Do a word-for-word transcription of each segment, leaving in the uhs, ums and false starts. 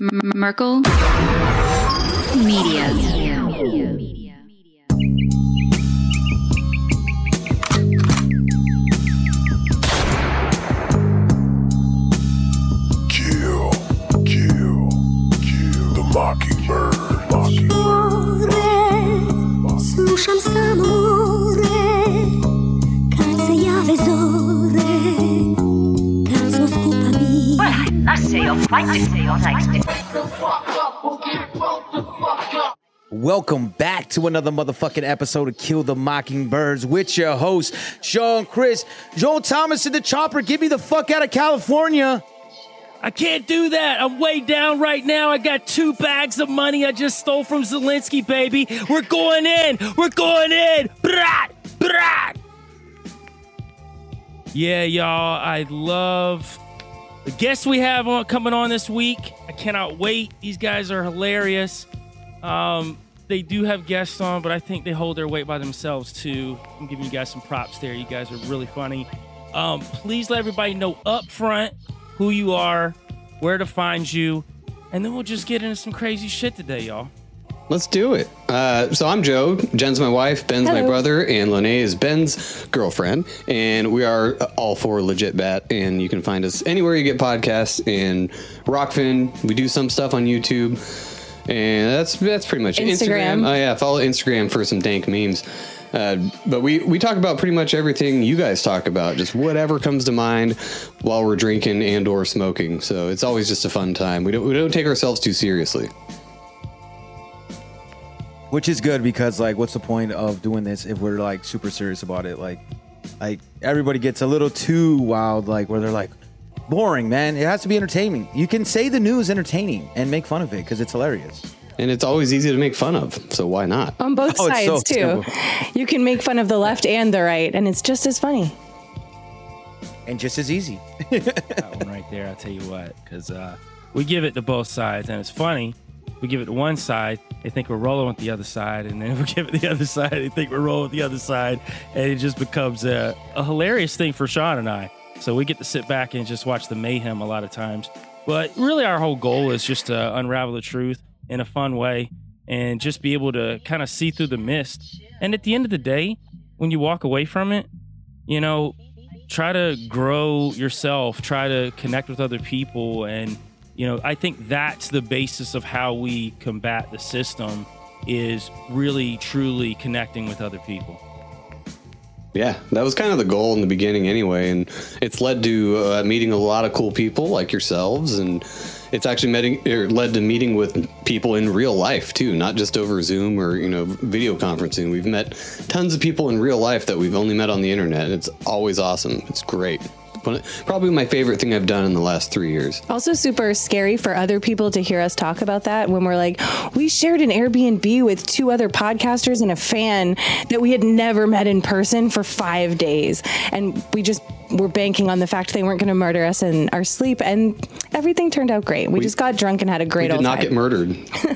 M- Merkel Media. Kill, kill, kill the mockingbird. Mockingbird. Slušam samo more, kad se jave zore, kad smo skupa mi. Welcome back to another motherfucking episode of Kill the Mockingbirds with your host, Sean Chris. Joel Thomas in the chopper, get me the fuck out of California. I can't do that. I'm way down right now. I got two bags of money I just stole from Zelensky, baby. We're going in. We're going in. Brat, brat. Yeah, y'all. I love the guests we have on coming on this week. I cannot wait. These guys are hilarious. Um, they do have guests on, but I think they hold their weight by themselves too. I'm giving you guys some props there. You guys are really funny. Um, please let everybody know up front who you are, where to find you, and then we'll just get into some crazy shit today, y'all. Let's do it. Uh, so I'm Joe. Jen's my wife. Ben's Hello. my brother. And Lene is Ben's girlfriend. And we are all four legit bat. And you can find us anywhere you get podcasts. And Rockfin. We do some stuff on YouTube. And that's that's pretty much it. Instagram. Instagram. Oh, yeah. Follow Instagram for some dank memes. Uh, but we, we talk about pretty much everything you guys talk about, just whatever comes to mind while we're drinking and or smoking. So it's always just a fun time. We don't we don't take ourselves too seriously. Which is good because, like, what's the point of doing this if we're, like, super serious about it? Like, like everybody gets a little too wild, like, where they're like, boring, man. It has to be entertaining. You can say the news entertaining and make fun of it because it's hilarious. And it's always easy to make fun of, so why not? On both Oh, it's sides, so too. simple. You can make fun of the left and the right, and it's just as funny. And just as easy. That one right there, I'll tell you what, because uh, we give it to both sides, and it's funny. We give it to one side, they think we're rolling with the other side, and then if we give it to the other side, they think we're rolling with the other side, and it just becomes a, a hilarious thing for Sean and I. So we get to sit back and just watch the mayhem a lot of times. But really our whole goal is just to unravel the truth in a fun way and just be able to kind of see through the mist. And at the end of the day, when you walk away from it, you know, try to grow yourself, try to connect with other people. And, you know, I think that's the basis of how we combat the system is really, truly connecting with other people. Yeah, that was kind of the goal in the beginning anyway, and it's led to uh, meeting a lot of cool people like yourselves, and it's actually met, er, led to meeting with people in real life too, not just over Zoom or, you know, video conferencing. We've met tons of people in real life that we've only met on the internet. It's always awesome. It's great. Probably my favorite thing I've done in the last three years. Also super scary for other people to hear us talk about that when we're like, we shared an Airbnb with two other podcasters and a fan that we had never met in person for five days. And we just were banking on the fact they weren't going to murder us in our sleep. And everything turned out great. We, we just got drunk and had a great we old did not time. get murdered.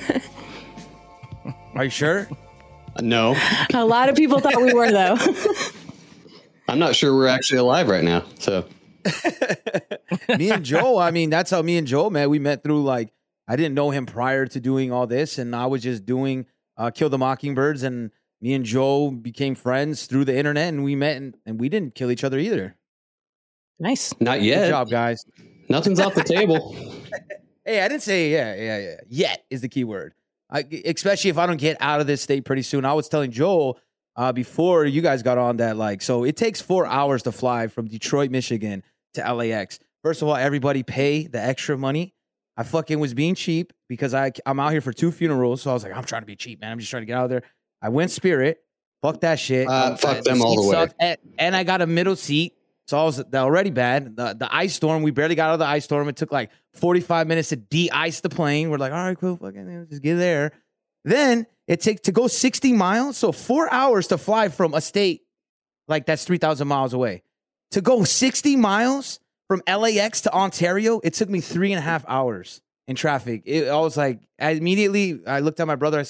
Are you sure? No. A lot of people thought we were, though. I'm not sure we're actually alive right now, so... Me and Joe, I mean, that's how me and Joe met. We met through, like, I didn't know him prior to doing all this, and I was just doing uh, Kill the Mockingbirds, and me and Joe became friends through the internet, and we met, and, and we didn't kill each other either. Nice. Not yet. Good job, guys. Nothing's off the table. Hey, I didn't say yeah, yeah, yeah. Yet is the key word. I, especially if I don't get out of this state pretty soon. I was telling Joel uh, before you guys got on that, like, so it takes four hours to fly from Detroit, Michigan to L A X. First of all, everybody pay the extra money. I fucking was being cheap because I, I'm out here for two funerals. So I was like, I'm trying to be cheap, man. I'm just trying to get out of there. I went Spirit. Fuck that shit. Uh, um, fuck them all the way. sucked, and, and I got a middle seat. So I was already bad. The, the ice storm, we barely got out of the ice storm. It took like forty-five minutes to de-ice the plane. We're like, all right, cool, fucking just get there. Then it takes to go sixty miles. So four hours to fly from a state like that's three thousand miles away. To go sixty miles from L A X to Ontario, it took me three and a half hours in traffic. It, I was like, I immediately, I looked at my brother. I said,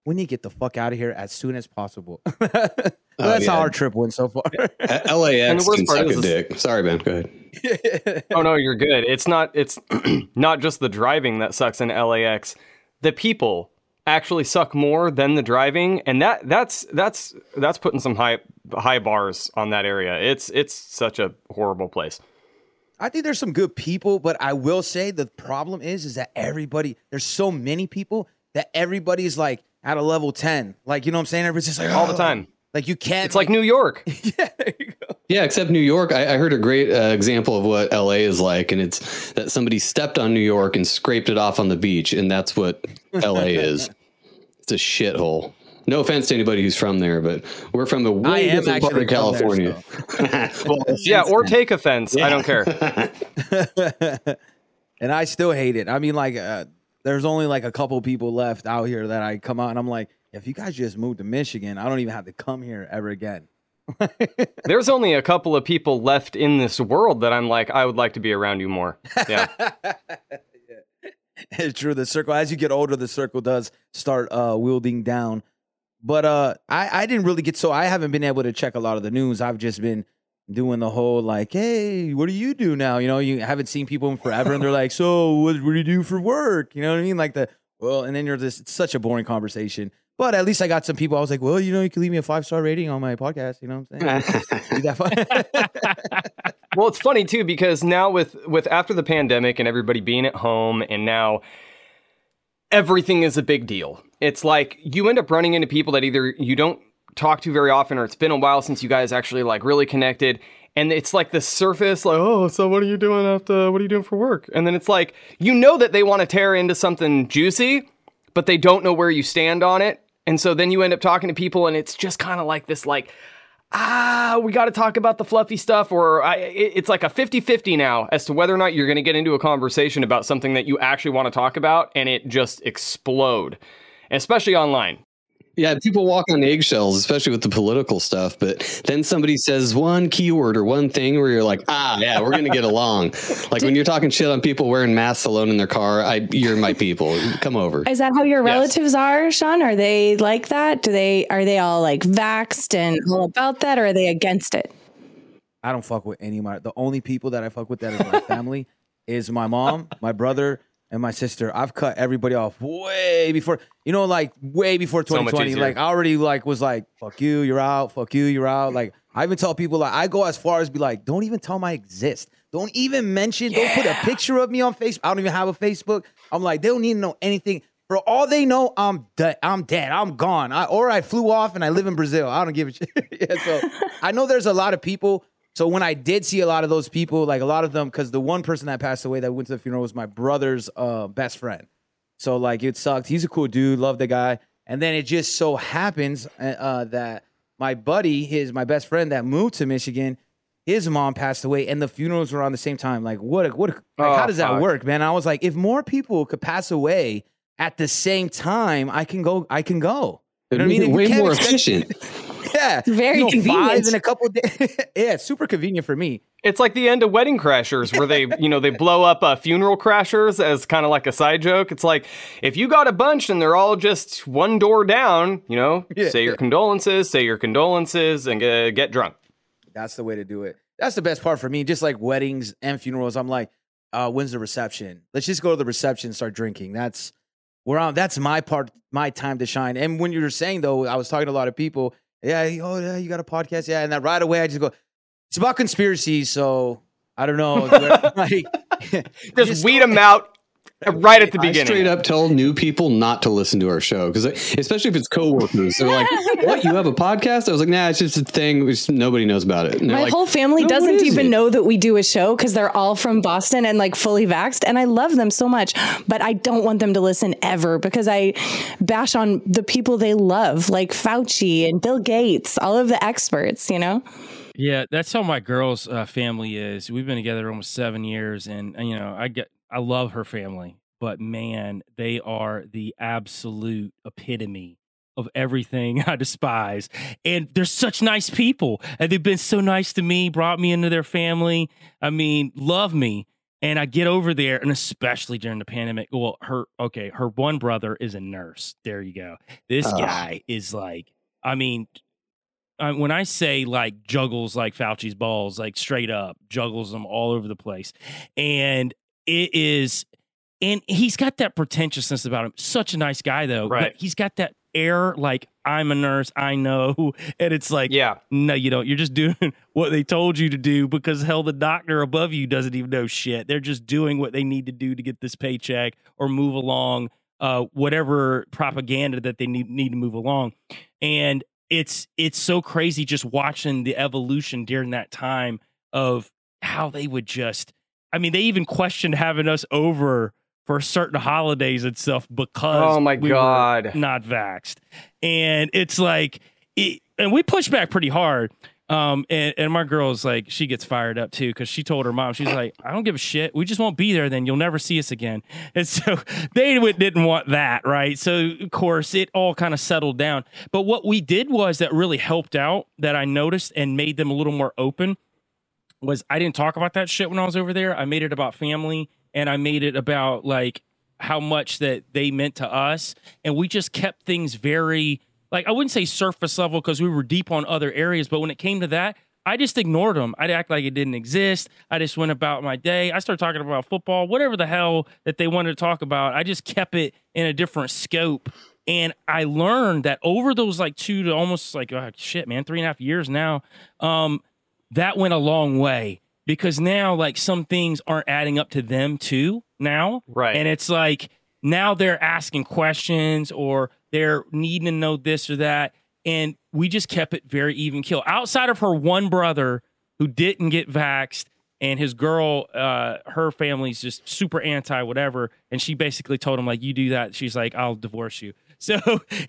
we need to get the fuck out of here as soon as possible. So that's yeah. how our trip went so far. L A And X the worst can part suck is a this- dick. Sorry, man. Go ahead. Oh no, you're good. It's not. It's not just the driving that sucks in L A X. The people actually suck more than the driving, and that that's that's that's putting some high high bars on that area. It's it's such a horrible place. I think there's some good people, but I will say the problem is, is that everybody, there's so many people that everybody's like at a level ten. Like, you know what I'm saying? Everybody's just like, All the "Oh." time. Like you can't. It's like New York. yeah, there you go. Yeah, except New York. I, I heard a great uh, example of what L A is like, and it's that somebody stepped on New York and scraped it off on the beach, and that's what L A is. It's a shithole. No offense to anybody who's from there, but we're from the I way am different part actually of from California. there, Well, Yeah, or take offense. I don't care. And I still hate it. I mean, like, uh, there's only like a couple people left out here that I come out and I'm like, if you guys just moved to Michigan, I don't even have to come here ever again. There's only a couple of people left in this world that I'm like, I would like to be around you more. Yeah. It's true. The circle, as you get older, the circle does start uh, wielding down. But uh, I, I didn't really get so I haven't been able to check a lot of the news. I've just been doing the whole like, hey, what do you do now? You know, you haven't seen people in forever, and they're like, so what, what do you do for work? You know what I mean? Like the well, and then you're just it's such a boring conversation. But at least I got some people. I was like, well, you know, you can leave me a five star rating on my podcast. You know what I'm saying? Be that fun. Well, it's funny too, because now with with after the pandemic and everybody being at home, and now everything is a big deal. It's like you end up running into people that either you don't talk to very often, or it's been a while since you guys actually like really connected. And it's like the surface, like, oh, so what are you doing after, what are you doing for work? And then it's like, you know that they want to tear into something juicy, but they don't know where you stand on it. And so then you end up talking to people, and it's just kind of like this, like, ah, we got to talk about the fluffy stuff, or I, it, it's like a fifty-fifty now as to whether or not you're going to get into a conversation about something that you actually want to talk about, and it just explode, especially online. yeah, people walk on eggshells, especially with the political stuff. But then somebody says one keyword or one thing where you're like, ah, yeah, we're going to get along. Like when you're talking shit on people wearing masks alone in their car, I, you're my people. Come over. Is that how your Yes. relatives are, Sean? Are they like that? Do they are they all like vaxxed and all about that, or are they against it? I don't fuck with any of my. The only people that I fuck with that is my family, is my mom, my brother, and my sister. I've cut everybody off way before, you know, like way before So much twenty twenty. easier. Like I already like was like, fuck you, you're out. Fuck you, you're out. Like I even tell people, like I go as far as be like, don't even tell them I exist. Don't even mention. Don't put a picture of me on Facebook. I don't even have a Facebook. I'm like, they don't need to know anything. For all they know, I'm dead. I'm dead. I'm gone. I, or I flew off and I live in Brazil. I don't give a shit. Yeah, so I know there's a lot of people. So when I did see a lot of those people, like a lot of them, because the one person that passed away that went to the funeral was my brother's uh, best friend. So like it sucked. He's a cool dude. Love the guy. And then it just so happens uh, that my buddy, his my best friend that moved to Michigan, his mom passed away, and the funerals were on the same time. Like what? A, what? A, like, Oh, how does that fuck. work, man? I was like, if more people could pass away at the same time, I can go. I can go. You know what I mean? If you Way can't more expect- efficient. Yeah, Very you know, convenient. Five in a couple days. Yeah, it's super convenient for me. It's like the end of Wedding Crashers, where they, you know, they blow up uh, funeral crashers as kind of like a side joke. It's like, if you got a bunch and they're all just one door down, you know, Yeah, say your yeah. condolences, say your condolences, and uh, get drunk. That's the way to do it. That's the best part for me. Just like weddings and funerals, I'm like, uh, when's the reception? Let's just go to the reception and start drinking. That's where I'm. That's my part, my time to shine. And when you were saying though, I was talking to a lot of people. Yeah, oh yeah, you got a podcast, yeah, and then right away I just go, it's about conspiracies. So I don't know, like, Just weed them out right at the I beginning. straight up tell new people not to listen to our show because, especially if it's coworkers, they're like, "What? You have a podcast?" I was like, "Nah, it's just a thing. Which nobody knows about it." And they're My like, whole family "No, what doesn't is even it?" know that we do a show because they're all from Boston and like fully vaxxed. And I love them so much, but I don't want them to listen ever because I bash on the people they love, like Fauci and Bill Gates, all of the experts, you know? Yeah, that's how my girl's uh, family is. We've been together almost seven years, and uh, you know, I get, I love her family, but man, they are the absolute epitome of everything I despise. And they're such nice people, and they've been so nice to me, brought me into their family. I mean, love me. And I get over there, and especially during the pandemic, well, her, okay, her one brother is a nurse. There you go. This Ugh. guy is like, I mean, uh, when I say like juggles like Fauci's balls, like straight up juggles them all over the place. And it is, and he's got that pretentiousness about him. Such a nice guy, though. Right. But he's got that air like, I'm a nurse, I know. And it's like, Yeah. no, you don't. You're just doing what they told you to do because hell, the doctor above you doesn't even know shit. They're just doing what they need to do to get this paycheck or move along, uh, whatever propaganda that they need, need to move along. And it's it's so crazy just watching the evolution during that time of how they would just, I mean, they even questioned having us over for certain holidays and stuff because Oh my we God. were not vaxxed. And it's like, it, and we pushed back pretty hard. Um, and, and my girl's like, she gets fired up too because she told her mom, she's like, I don't give a shit. We just won't be there. Then you'll never see us again. And so they w- didn't want that, right? So of course it all kind of settled down. But what we did was that really helped out that I noticed and made them a little more open was I didn't talk about that shit when I was over there. I made it about family and I made it about like how much that they meant to us. And we just kept things very, like, I wouldn't say surface level because we were deep on other areas, but when it came to that, I just ignored them. I'd act like it didn't exist. I just went about my day. I started talking about football, whatever the hell that they wanted to talk about. I just kept it in a different scope. And I learned that over those like two to almost like, oh, shit, man, three and a half years now, um, that went a long way because now like some things aren't adding up to them too now. Right. And it's like now they're asking questions or they're needing to know this or that. And we just kept it very even kill. Outside of her one brother who didn't get vaxxed and his girl, uh, her family's just super anti whatever. And she basically told him like, you do that. She's like, I'll divorce you. So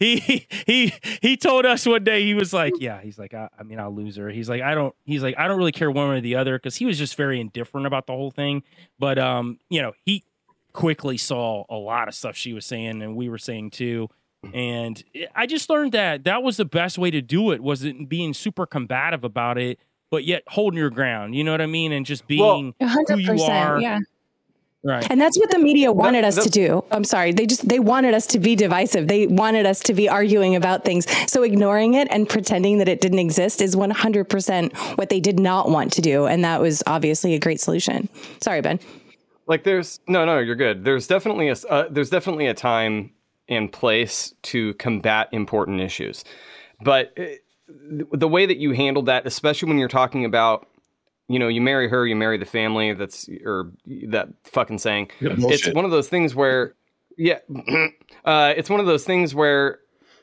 he he he told us one day, he was like, yeah, he's like, I, I mean, I'll lose her. He's like, I don't, he's like, I don't really care one way or the other because he was just very indifferent about the whole thing. But, um, you know, he quickly saw a lot of stuff she was saying and we were saying too. And I just learned that that was the best way to do it, wasn't being super combative about it, but yet holding your ground. You know what I mean? And just being one hundred who you percent, are. yeah. Right. And that's what the media wanted The- us the- to do. I'm sorry. They just, they wanted us to be divisive. They wanted us to be arguing about things. So ignoring it and pretending that it didn't exist is one hundred percent what they did not want to do. And that was obviously a great solution. Sorry, Ben. Like there's no, no, you're good. There's definitely a, uh, there's definitely a time and place to combat important issues. But uh, the way that you handled that, especially when you're talking about, you know, you marry her, you marry the family, that's, or that fucking saying, Yeah, it's bullshit. one of those things where, yeah, uh, it's one of those things where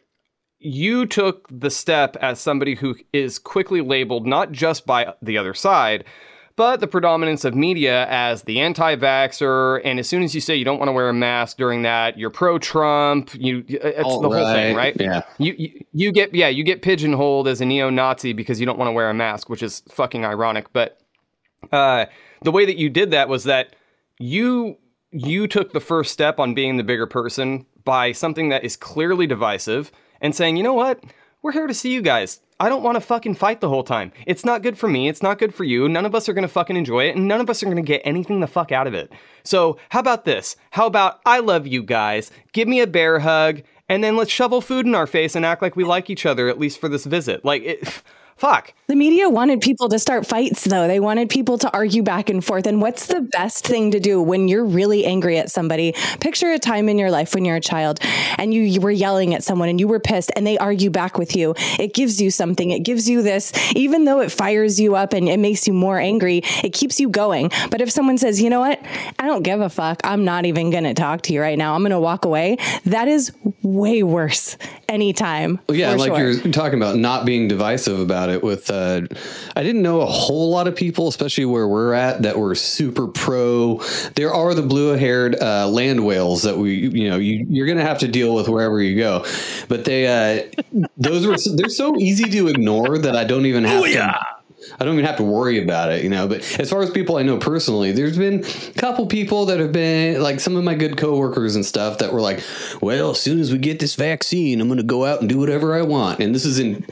you took the step as somebody who is quickly labeled, not just by the other side, but the predominance of media as the anti-vaxxer. And as soon as you say you don't want to wear a mask during that, you're pro-Trump. You, it's All the whole thing, right. right? Yeah. You, you you get yeah you get pigeonholed as a neo-Nazi because you don't want to wear a mask, which is fucking ironic. But uh, the way that you did that was that you you took the first step on being the bigger person by something that is clearly divisive and saying, you know what, we're here to see you guys. I don't want to fucking fight the whole time. It's not good for me. It's not good for you. None of us are going to fucking enjoy it, and none of us are going to get anything the fuck out of it. So how about this? How about I love you guys, give me a bear hug, and then let's shovel food in our face and act like we like each other, at least for this visit. Like, it, fuck. The media wanted people to start fights, though. They wanted people to argue back and forth. And what's the best thing to do when you're really angry at somebody? Picture a time in your life when you're a child and you, you were yelling at someone and you were pissed and they argue back with you. It gives you something. It gives you this, even though it fires you up and it makes you more angry, it keeps you going. But if someone says, you know what, I don't give a fuck, I'm not even going to talk to you right now, I'm going to walk away, that is way worse anytime. Well, yeah, for like sure. you're talking about not being divisive about it with, uh, I didn't know a whole lot of people, especially where we're at, that were super pro. There are the blue-haired uh, land whales that we, you know, you, you're going to have to deal with wherever you go. But they, uh, those were, they're so easy to ignore that I don't even have Oh, yeah. to. I don't even have to worry about it, you know. But as far as people I know personally, there's been a couple people that have been like some of my good coworkers and stuff that were like, well, as soon as we get this vaccine, I'm going to go out and do whatever I want. And this is in the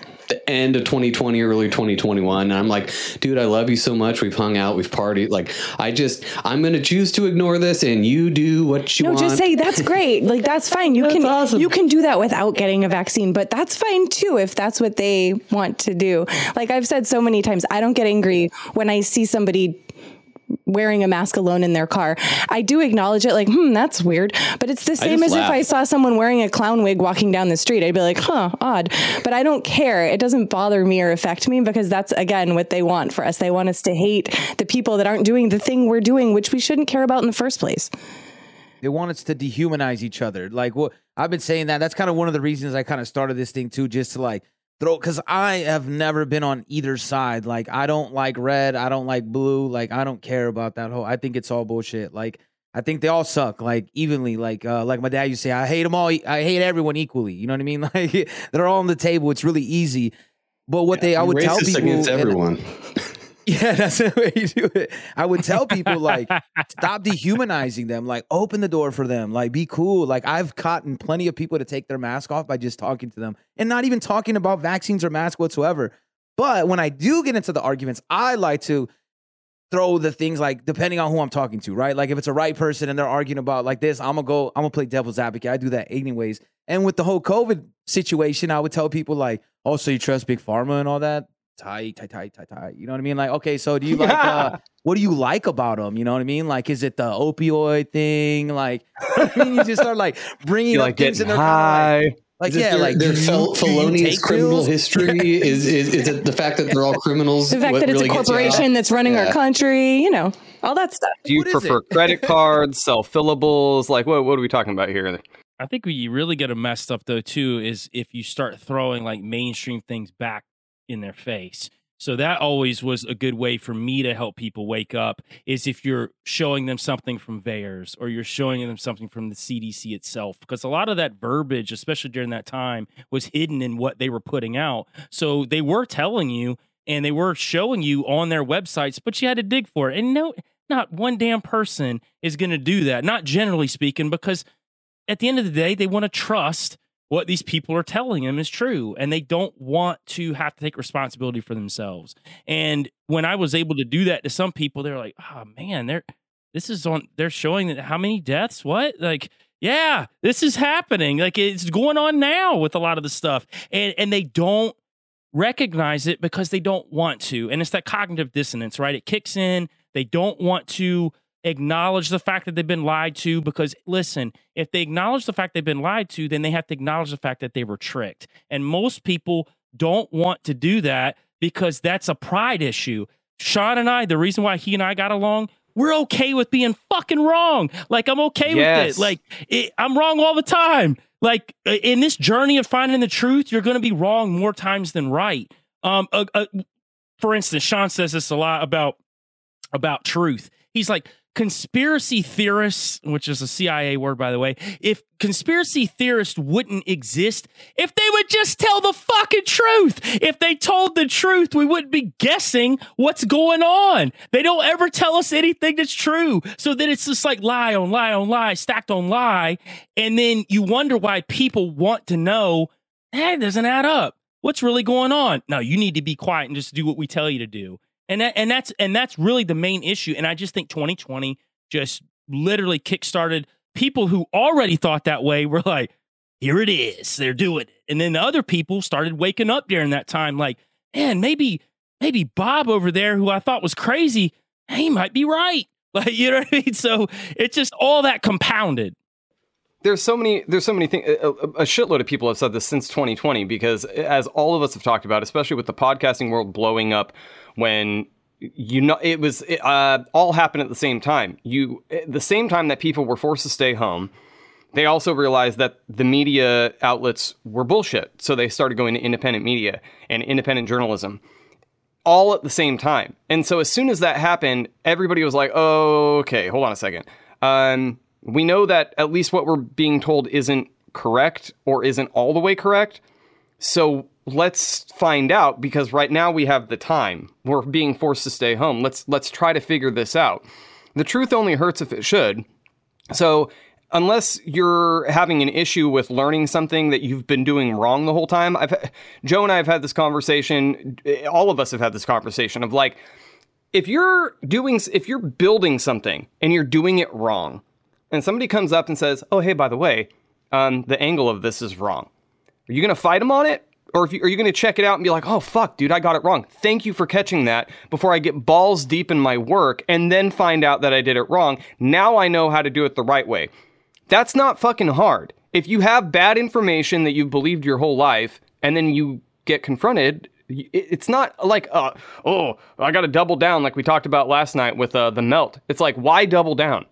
end of twenty twenty, early twenty twenty-one. And I'm like, dude, I love you so much. We've hung out, we've partied. Like, I just, I'm going to choose to ignore this, and you do what you no, want. just say that's great. Like, that's fine. You That's can awesome. you can do that without getting a vaccine, but that's fine too if that's what they want to do. Like I've said so many times, I don't get angry when I see somebody wearing a mask alone in their car. I do acknowledge it, like, hmm, that's weird. But it's the same as laugh. if I saw someone wearing a clown wig walking down the street. I'd be like, huh, odd. But I don't care. It doesn't bother me or affect me because that's, again, what they want for us. They want us to hate the people that aren't doing the thing we're doing, which we shouldn't care about in the first place. They want us to dehumanize each other. Like, what I've been saying that. That's kind of one of the reasons I kind of started this thing too, just to like throw, because I have never been on either side. Like, I don't like red. I don't like blue. Like, I don't care about that whole. I think it's all bullshit. Like, I think they all suck. Like, evenly. Like, uh, like my dad used to say, I hate them all. I hate everyone equally. You know what I mean? Like, they're all on the table. It's really easy. But what they, I would tell Racist people against and- everyone. Yeah, that's the way you do it. I would tell people, like, stop dehumanizing them. Like, open the door for them. Like, be cool. Like, I've gotten plenty of people to take their mask off by just talking to them and not even talking about vaccines or masks whatsoever. But when I do get into the arguments, I like to throw the things like, depending on who I'm talking to, right? Like, if it's a right person and they're arguing about like this, I'm gonna go, I'm gonna play devil's advocate. I do that anyways. And with the whole COVID situation, I would tell people like, oh, so you trust Big Pharma and all that? Tight, tight, tight, tight, tight. You know what I mean? Like, okay, so do you like, uh, what do you like about them? You know what I mean? Like, is it the opioid thing? Like, I mean, you just start like bringing You up like things getting in their high. like, like Is it yeah, their, like their do you- fel- do you felonious take criminal pills? history? is, is is it the fact that they're all criminals? The fact what that it's really a gets you corporation off? that's running Yeah. our country, you know, all that stuff. Do you What is prefer it? credit cards, self-fillables? Like, what, what are we talking about here? I think where you really get them messed up though too is if you start throwing like mainstream things back in their face. So that always was a good way for me to help people wake up is if you're showing them something from VAERS or you're showing them something from the C D C itself, because a lot of that verbiage, especially during that time, was hidden in what they were putting out. So they were telling you and they were showing you on their websites, but you had to dig for it. And no, not one damn person is going to do that, not generally speaking, because at the end of the day, they want to trust what these people are telling them is true, and they don't want to have to take responsibility for themselves. And when I was able to do that to some people, they're like, "Oh man, they're this is on. They're showing that how many deaths? What? Like, yeah, this is happening. Like, it's going on now with a lot of the stuff, and and they don't recognize it because they don't want to. And it's that cognitive dissonance, right? It kicks in. They don't want to acknowledge the fact that they've been lied to, because listen, if they acknowledge the fact they've been lied to, then they have to acknowledge the fact that they were tricked. And most people don't want to do that because that's a pride issue. Sean and I, the reason why he and I got along, we're okay with being fucking wrong. Like, I'm okay Yes. with it. Like, it, I'm wrong all the time. Like, in this journey of finding the truth, you're going to be wrong more times than right. Um, uh, uh, for instance, Sean says this a lot about about truth. He's like, conspiracy theorists, which is a C I A word, by the way, if conspiracy theorists wouldn't exist, if they would just tell the fucking truth, if they told the truth, we wouldn't be guessing what's going on. They don't ever tell us anything that's true. So then it's just like lie on lie on lie, stacked on lie. And then you wonder why people want to know, hey, it doesn't add up. What's really going on? No, you need to be quiet and just do what we tell you to do. And that, and that's and that's really the main issue. And I just think twenty twenty just literally kickstarted people who already thought that way. Were like, here it is, they're doing it. And then the other people started waking up during that time, like, man, maybe maybe Bob over there, who I thought was crazy, he might be right. Like, you know what I mean? So it's just all that compounded. There's so many, there's so many things. A, a shitload of people have said this since twenty twenty, because as all of us have talked about, especially with the podcasting world blowing up, when you know it was it, uh, all happened at the same time. You, the same time that people were forced to stay home, they also realized that the media outlets were bullshit. So they started going to independent media and independent journalism, all at the same time. And so as soon as that happened, everybody was like, "Oh, okay, hold on a second." Um, we know that at least what we're being told isn't correct or isn't all the way correct. So let's find out, because right now we have the time. We're being forced to stay home. Let's let's try to figure this out. The truth only hurts if it should. So unless you're having an issue with learning something that you've been doing wrong the whole time. I've Joe and I have had this conversation. All of us have had this conversation of like, if you're doing, if you're building something and you're doing it wrong, and somebody comes up and says, "Oh, hey, by the way, um, the angle of this is wrong," are you going to fight them on it? Or if you, are you going to check it out and be like, "Oh, fuck, dude, I got it wrong. Thank you for catching that," before I get balls deep in my work and then find out that I did it wrong. Now I know how to do it the right way. That's not fucking hard. If you have bad information that you've believed your whole life and then you get confronted, it's not like, uh, oh, I got to double down like we talked about last night with uh, the melt. It's like, why double down?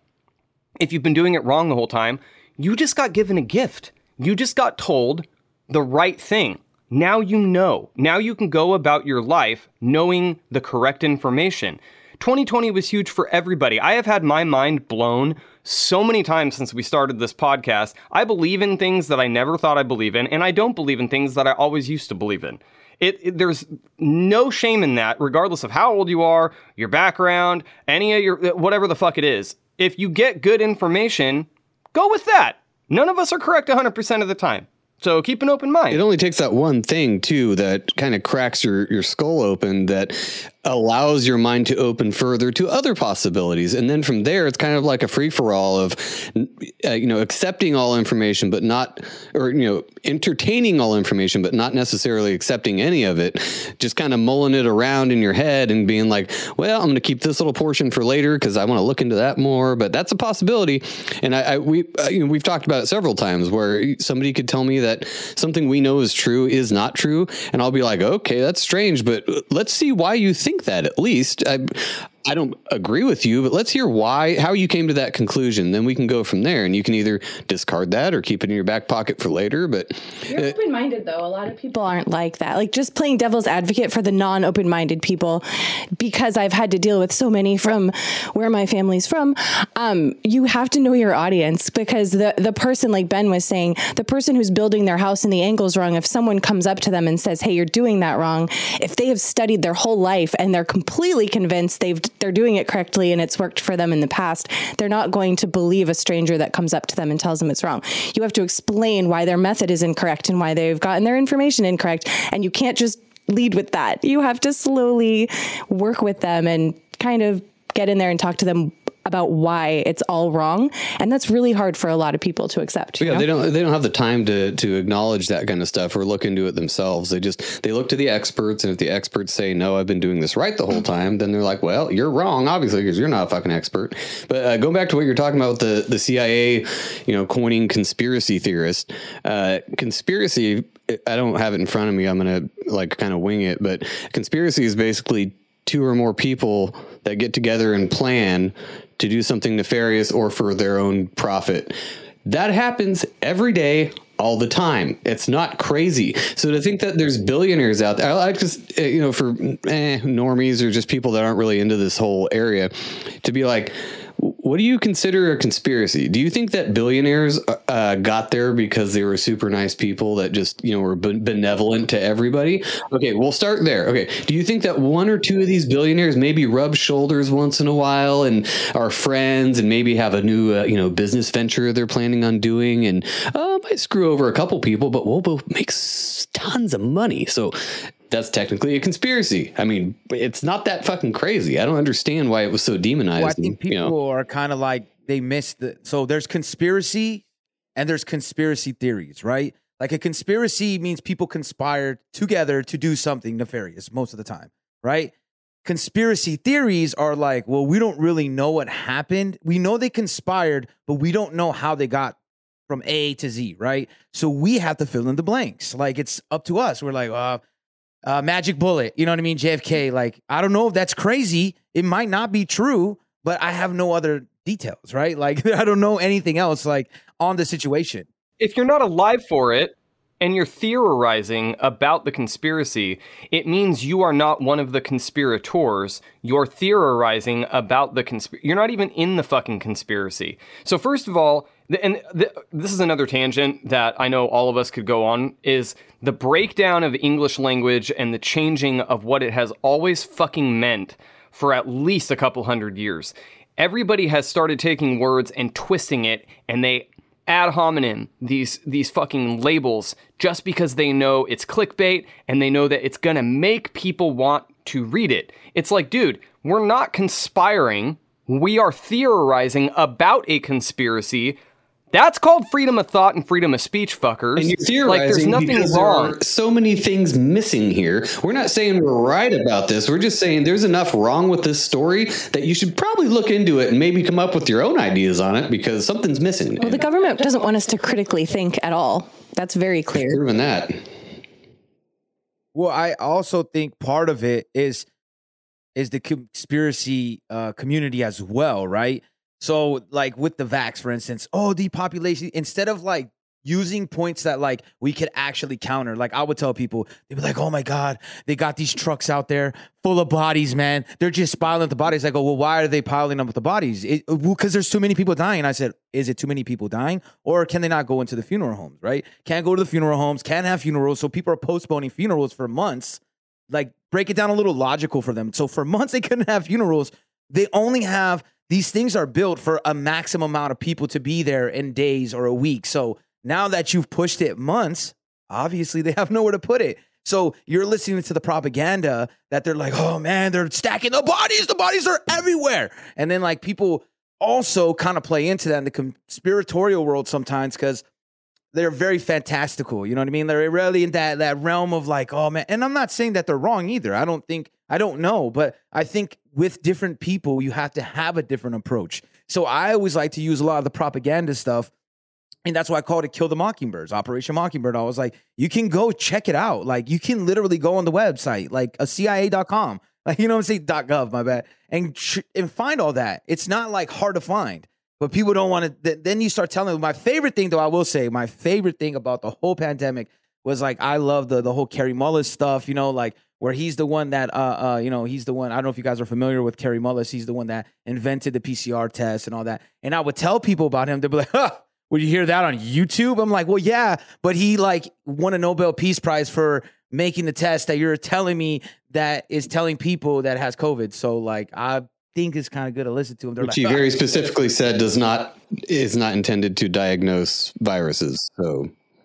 If you've been doing it wrong the whole time, you just got given a gift. You just got told the right thing. Now you know. Now you can go about your life knowing the correct information. twenty twenty was huge for everybody. I have had my mind blown so many times since we started this podcast. I believe in things that I never thought I believe in, and I don't believe in things that I always used to believe in. It, it there's no shame in that, regardless of how old you are, your background, any of your, whatever the fuck it is. If you get good information, go with that. None of us are correct one hundred percent of the time. So keep an open mind. It only takes that one thing, too, that kind of cracks your, your skull open, that allows your mind to open further to other possibilities. And then from there, it's kind of like a free-for-all of, uh, you know, accepting all information, but not, or, you know, entertaining all information, but not necessarily accepting any of it. Just kind of mulling it around in your head and being like, well, I'm going to keep this little portion for later because I want to look into that more. But that's a possibility. And I, I we, uh, you know, we've talked about it several times where somebody could tell me that something we know is true is not true. And I'll be like, okay, that's strange, but let's see why you think that at least. I, I don't agree with you, but let's hear why, how you came to that conclusion. Then we can go from there, and you can either discard that or keep it in your back pocket for later. But you're uh, open-minded, though. A lot of people aren't like that. Like just playing devil's advocate for the non-open-minded people, because I've had to deal with so many from where my family's from. Um, you have to know your audience, because the the person, like Ben was saying, the person who's building their house and the angle's wrong, if someone comes up to them and says, "Hey, you're doing that wrong," if they have studied their whole life and they're completely convinced they've they're doing it correctly and it's worked for them in the past, they're not going to believe a stranger that comes up to them and tells them it's wrong. You have to explain why their method is incorrect and why they've gotten their information incorrect. And you can't just lead with that. You have to slowly work with them and kind of get in there and talk to them about why it's all wrong. And that's really hard for a lot of people to accept. Yeah, know? they don't they don't have the time to to acknowledge that kind of stuff or look into it themselves. They just they look to the experts, and if the experts say, "No, I've been doing this right the whole time," then they're like, "Well, you're wrong, obviously, because you're not a fucking expert." But uh, going back to what you're talking about with the the C I A, you know, coining conspiracy theorist, uh, conspiracy. I don't have it in front of me. I'm gonna like kind of wing it, but conspiracy is basically two or more people that get together and plan to do something nefarious or for their own profit. That happens every day, all the time. It's not crazy. So to think that there's billionaires out there, I just, you know, for eh, normies or just people that aren't really into this whole area, to be like, what do you consider a conspiracy? Do you think that billionaires uh, got there because they were super nice people that just, you know, were benevolent to everybody? Okay, we'll start there. Okay, do you think that one or two of these billionaires maybe rub shoulders once in a while and are friends and maybe have a new, uh, you know, business venture they're planning on doing, and uh, might screw over a couple people, but we'll both make tons of money? So that's technically a conspiracy. I mean, it's not that fucking crazy. I don't understand why it was so demonized. Well, I think people you know. are kind of like, they missed the, so there's conspiracy and there's conspiracy theories, right? Like a conspiracy means people conspired together to do something nefarious most of the time, right? Conspiracy theories are like, well, we don't really know what happened. We know they conspired, but we don't know how they got from A to Z, right? So we have to fill in the blanks. Like, it's up to us. We're like, uh, Uh, magic bullet, you know what I mean? J F K, like, I don't know if that's crazy. It might not be true, but I have no other details, right? Like, I don't know anything else, like, on the situation. If you're not alive for it and you're theorizing about the conspiracy, it means you are not one of the conspirators. You're theorizing about the conspiracy. You're not even in the fucking conspiracy. So first of all, and this is another tangent that I know all of us could go on, is the breakdown of English language and the changing of what it has always fucking meant for at least a couple hundred years. everybody has started taking words and twisting it, and they ad hominem these these fucking labels just because they know it's clickbait and they know that it's gonna make people want to read it. It's like, dude, we're not conspiring. We are theorizing about a conspiracy. That's called freedom of thought and freedom of speech, fuckers. And you're theorizing like, there's nothing because wrong. there are so many things missing here. We're not saying we're right about this. We're just saying there's enough wrong with this story that you should probably look into it and maybe come up with your own ideas on it because something's missing. Well, the government doesn't want us to critically think at all. That's very clear. Proven that. Well, I also think part of it is is the conspiracy uh, community as well, right? So, like with the vax, for instance, oh, depopulation, instead of like using points that like we could actually counter, like I would tell people, they'd be like, oh my God, they got these trucks out there full of bodies, man. They're just piling up the bodies. I go, well, why are they piling up the bodies? It, well, because there's too many people dying. And I said, is it too many people dying? Or can they not go into the funeral homes, right? Can't go to the funeral homes, can't have funerals. So people are postponing funerals for months. Like, break it down a little logical for them. So for months, they couldn't have funerals. They only have, these things are built for a maximum amount of people to be there in days or a week. So now that you've pushed it months, obviously they have nowhere to put it. So you're listening to the propaganda that they're like, oh man, they're stacking the bodies. The bodies are everywhere. And then like people also kind of play into that in the conspiratorial world sometimes because they're very fantastical. You know what I mean? They're really in that, that realm of like, oh man. And I'm not saying that they're wrong either. I don't think, I don't know, but I think with different people, you have to have a different approach. So I always like to use a lot of the propaganda stuff. And that's why I called it Kill the Mockingbirds, Operation Mockingbird. I was like, you can go check it out. Like you can literally go on the website, like a C I A dot com, like, you know what I'm saying? .gov, my bad. And, and find all that. It's not like hard to find. But people don't want to. Th- then you start telling them. My favorite thing, though, I will say, my favorite thing about the whole pandemic was like I love the the whole Kerry Mullis stuff. You know, like where he's the one that, uh, uh, you know, he's the one. I don't know if you guys are familiar with Kerry Mullis. He's the one that invented the P C R test and all that. And I would tell people about him. They'd be like, huh, would you hear that on YouTube? I'm like, well, yeah, but he like won a Nobel Peace Prize for making the test that you're telling me that is telling people that has COVID. So like I. think it's kind of good to listen to him. They're Which like, he very oh. specifically said does not is not intended to diagnose viruses. So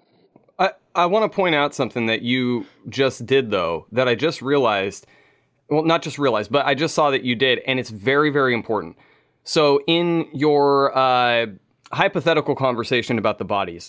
I, I want to point out something that you just did, though, that I just realized. Well, not just realized, but I just saw that you did, and it's very, very important. So in your uh, hypothetical conversation about the bodies,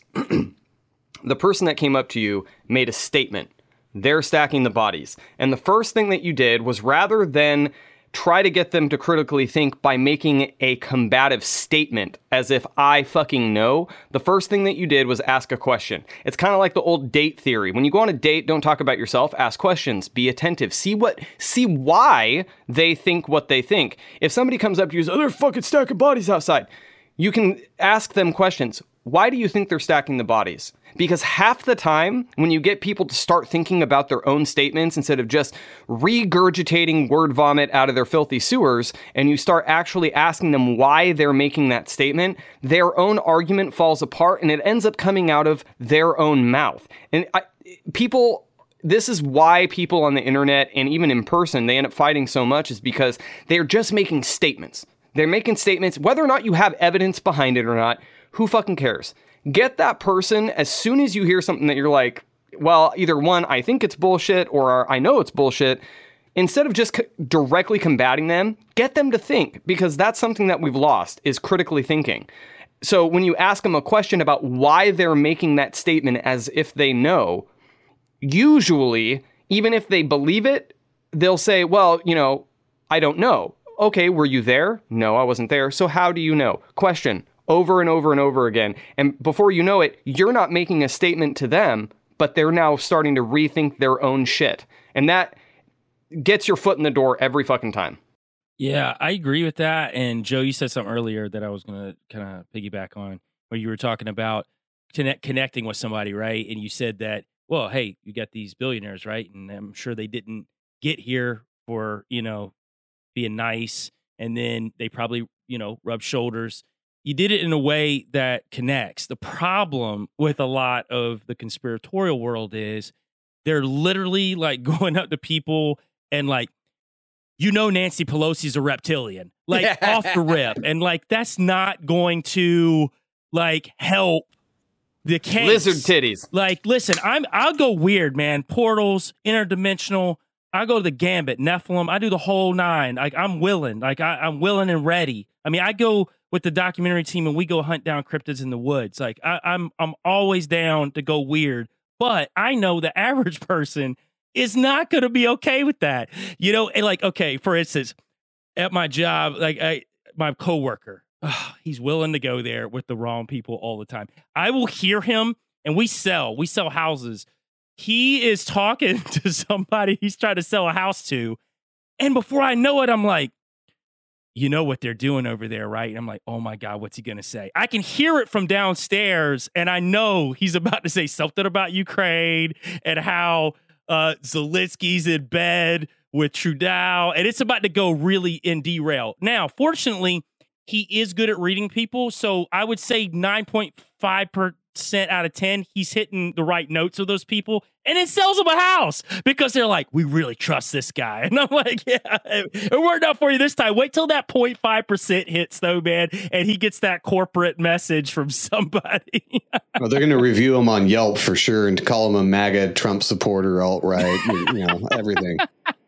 the person that came up to you made a statement. They're stacking the bodies. And the first thing that you did was rather than try to get them to critically think by making a combative statement as if I fucking know. The first thing that you did was ask a question. It's kind of like the old date theory. When you go on a date, don't talk about yourself, ask questions, be attentive, see what, see why they think what they think. If somebody comes up to you and says, oh, they're fucking stacking bodies outside, you can ask them questions. Why do you think they're stacking the bodies? Because half the time, when you get people to start thinking about their own statements instead of just regurgitating word vomit out of their filthy sewers, and you start actually asking them why they're making that statement, their own argument falls apart and it ends up coming out of their own mouth. And I, people... This is why people on the internet and even in person, they end up fighting so much, is because they're just making statements. They're making statements, whether or not you have evidence behind it or not, who fucking cares? Get that person as soon as you hear something that you're like, well, either one, I think it's bullshit, or I know it's bullshit. Instead of just c- directly combating them, get them to think, because that's something that we've lost, is critically thinking. So when you ask them a question about why they're making that statement as if they know, usually, even if they believe it, they'll say, well, you know, I don't know. Okay, were you there? No, I wasn't there. So how do you know? Question. Over and over and over again. And before you know it, you're not making a statement to them, but they're now starting to rethink their own shit. And that gets your foot in the door every fucking time. Yeah, I agree with that. And Joe, you said something earlier that I was going to kind of piggyback on, where you were talking about connect, connecting with somebody, right? And you said that, well, hey, you got these billionaires, right? And I'm sure they didn't get here for, you know, being nice. And then they probably, you know, rub shoulders. You did it in a way that connects. The problem with a lot of the conspiratorial world is they're literally like going up to people and like you know Nancy Pelosi's a reptilian, like off the rip. And like, that's not going to like help the case. Lizard titties. Like, listen, I'm I'll go weird, man. Portals, interdimensional. I go to the Gambit, Nephilim. I do the whole nine. Like, I'm willing. Like, I, I'm willing and ready. I mean, I go with the documentary team and we go hunt down cryptids in the woods. Like, I, I'm I'm always down to go weird. But I know the average person is not going to be okay with that. You know, and like, okay, for instance, at my job, like I, my coworker, oh, he's willing to go there with the wrong people all the time. I will hear him, and we sell. We sell houses. He is talking to somebody he's trying to sell a house to. And before I know it, I'm like, you know what they're doing over there, right? And I'm like, oh my God, what's he going to say? I can hear it from downstairs, and I know he's about to say something about Ukraine and how uh, Zelensky's in bed with Trudeau, and it's about to go really in derail. Now, fortunately, he is good at reading people, so I would say nine point five percent out of ten, he's hitting the right notes of those people, and it sells them a house because they're like, we really trust this guy. And I'm like, yeah, it worked out for you this time. Wait till that zero point five percent hits, though, man, and he gets that corporate message from somebody. Well, they're going to review him on Yelp for sure and call him a MAGA Trump supporter, alt-right, you know, everything.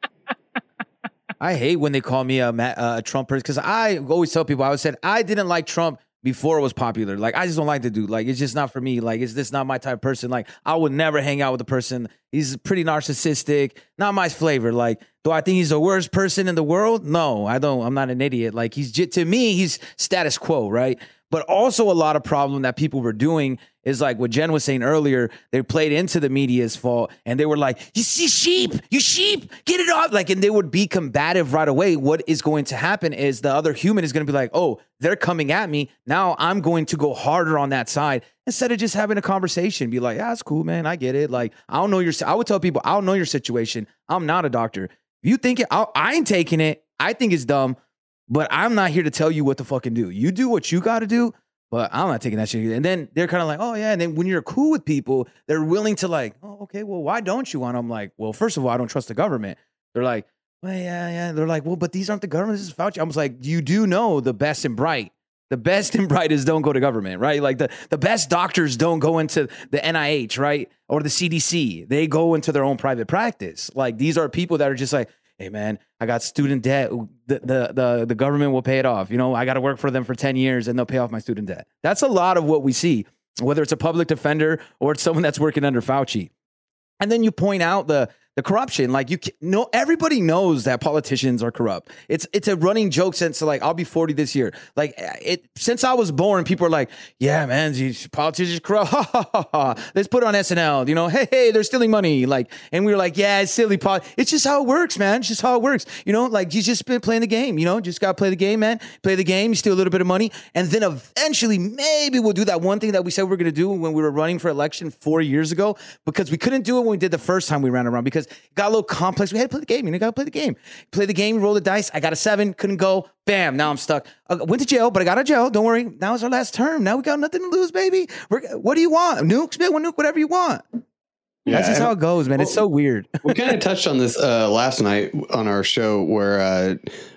I hate when they call me a, a Trump person because I always tell people, I always said I didn't like Trump before it was popular. Like, I just don't like the dude. Like, it's just not for me. Like, it's just not my type of person. Like, I would never hang out with a person. He's pretty narcissistic, not my flavor. Like, do I think he's the worst person in the world? No, I don't. I'm not an idiot. Like, he's to me, he's status quo, right? But also a lot of problem that people were doing is like what Jen was saying earlier. They played into the media's fault and they were like, you see sheep, you sheep, get it off. Like, and they would be combative right away. What is going to happen is the other human is going to be like, oh, they're coming at me. Now I'm going to go harder on that side instead of just having a conversation. Be like, yeah, that's cool, man. I get it. Like, I don't know your, I would tell people, I don't know your situation. I'm not a doctor. If you think it, I, I ain't taking it. I think it's dumb. But I'm not here to tell you what to fucking do. You do what you got to do, but I'm not taking that shit. And then they're kind of like, oh, yeah. And then when you're cool with people, they're willing to like, oh, okay, well, why don't you? And I'm like, well, first of all, I don't trust the government. They're like, well, yeah, yeah. They're like, well, but these aren't the government. This is Fauci. I was like, you do know the best and bright. The best and brightest don't go to government, right? Like the, the best doctors don't go into the N I H, right? Or the C D C. They go into their own private practice. Like, these are people that are just like, hey, man, I got student debt. The, the, the, the government will pay it off. You know, I got to work for them for ten years and they'll pay off my student debt. That's a lot of what we see, whether it's a public defender or it's someone that's working under Fauci. And then you point out the the corruption. Like, you know, everybody knows that politicians are corrupt. It's it's a running joke since, like, I'll be forty this year. Like, it since I was born, people are like, yeah, man, these politicians are corrupt. Ha, ha, ha, ha. Let's put it on S N L. You know, hey, hey, they're stealing money. Like, and we were like, yeah, it's silly. Pol- it's just how it works, man. It's just how it works. You know, like, you just been playing the game. You know, just got to play the game, man. Play the game. You steal a little bit of money. And then eventually, maybe we'll do that one thing that we said we were going to do when we were running for election four years ago, because we couldn't do it when we did the first time we ran around because it got a little complex. We had to play the game. You know, got to play the game. Play the game, roll the dice. I got a seven, couldn't go. Bam, now I'm stuck. I went to jail, but I got out of jail. Don't worry. Now it's our last term. Now we got nothing to lose, baby. We're, what do you want? Nukes, man? One nuke, whatever you want. Yeah, That's just how it goes, man. Well, it's so weird. We kind of touched on this uh, last night on our show where uh,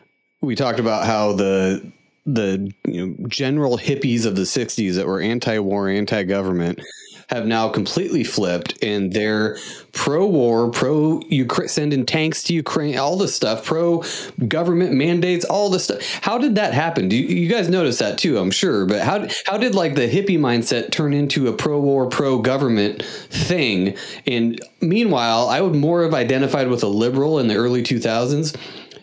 we talked about how the the you know, general hippies of the sixties that were anti-war, anti-government have now completely flipped, and they're pro-war, pro-Ukraine, sending tanks to Ukraine, all this stuff, pro-government mandates, all this stuff. How did that happen? Do you, you guys notice that too, I'm sure, but how how did like the hippie mindset turn into a pro-war, pro-government thing? And meanwhile, I would more have identified with a liberal in the early two thousands,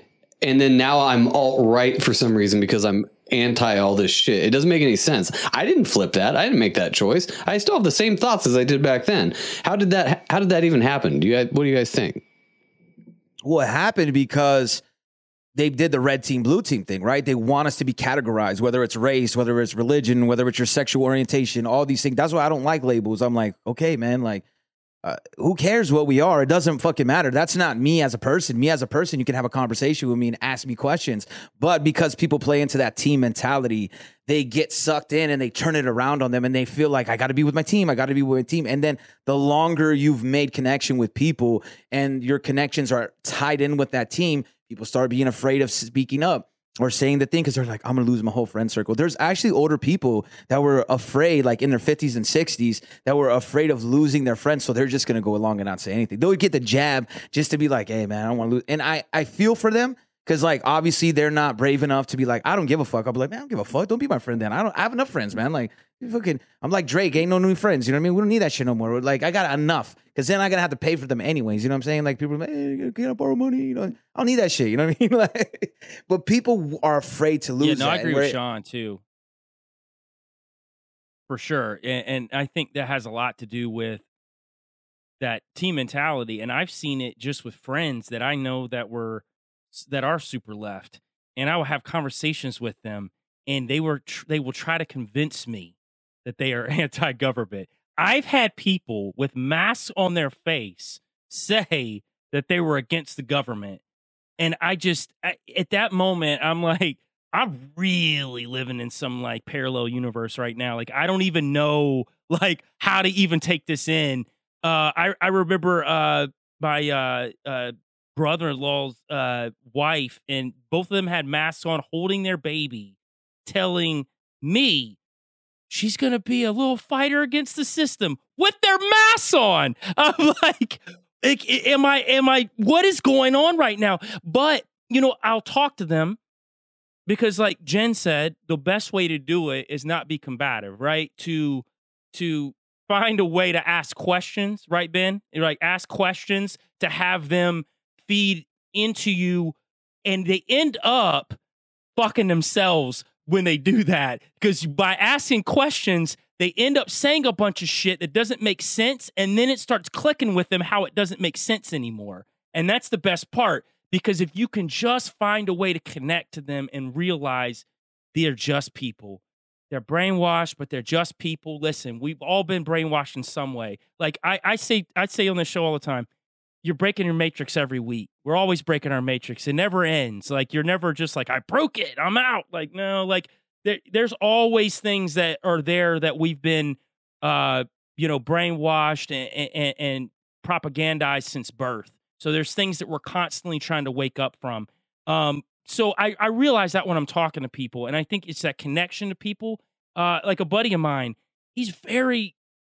and then now I'm alt-right for some reason because I'm anti all this shit. It doesn't make any sense. I didn't flip that. I didn't make that choice. I still have the same thoughts as I did back then. How did that how did that even happen? Do you guys, what do you guys think? Well, it happened because they did the red team, blue team thing, right? They want us to be categorized, whether it's race, whether it's religion, whether it's your sexual orientation, all these things. That's why I don't like labels. I'm like, okay, man, like, Uh, who cares what we are? It doesn't fucking matter. That's not me as a person. Me as a person, you can have a conversation with me and ask me questions. But because people play into that team mentality, they get sucked in and they turn it around on them and they feel like, I got to be with my team. I got to be with my team. And then the longer you've made connection with people and your connections are tied in with that team, people start being afraid of speaking up or saying the thing because they're like, I'm going to lose my whole friend circle. There's actually older people that were afraid, like in their fifties and sixties, that were afraid of losing their friends. So they're just going to go along and not say anything. They would get the jab just to be like, hey, man, I don't want to lose. And I, I feel for them because, like, obviously they're not brave enough to be like, I don't give a fuck. I'll be like, man, I don't give a fuck. Don't be my friend then. I don't I have enough friends, man. Like, you fucking, I'm like Drake, ain't no new friends. You know what I mean? We don't need that shit no more. Like, I got enough because then I gotta have to pay for them anyways. You know what I'm saying? Like, people are like, hey, can I borrow money? You know, I don't need that shit. You know what I mean? Like, but people are afraid to lose. Yeah, no, that. I agree And with Sean too, for sure. And, and I think that has a lot to do with that team mentality. And I've seen it just with friends that I know that were that are super left, and I will have conversations with them, and they were tr- they will try to convince me that they are anti-government. I've had people with masks on their face say that they were against the government. And I just, I, at that moment, I'm like, I'm really living in some like parallel universe right now. Like, I don't even know like how to even take this in. Uh, I, I remember uh, my uh, uh, brother-in-law's uh, wife, and both of them had masks on, holding their baby, telling me she's going to be a little fighter against the system with their masks on. I'm like, am I, am I, what is going on right now? But, you know, I'll talk to them because, like Jen said, the best way to do it is not be combative, right? To, to find a way to ask questions, right, Ben? Like, ask questions to have them feed into you, and they end up fucking themselves when they do that, because by asking questions, they end up saying a bunch of shit that doesn't make sense, and then it starts clicking with them how it doesn't make sense anymore. And that's the best part, because if you can just find a way to connect to them and realize they're just people. They're brainwashed, but they're just people. Listen, we've all been brainwashed in some way. Like I, I say, I say on this show all the time, you're breaking your matrix every week. We're always breaking our matrix. It never ends. Like, you're never just like, I broke it, I'm out. Like, no, like there, there's always things that are there that we've been, uh, you know, brainwashed and, and, and propagandized since birth. So there's things that we're constantly trying to wake up from. Um, so I, I realize that when I'm talking to people, and I think it's that connection to people. Uh, like a buddy of mine, he's very,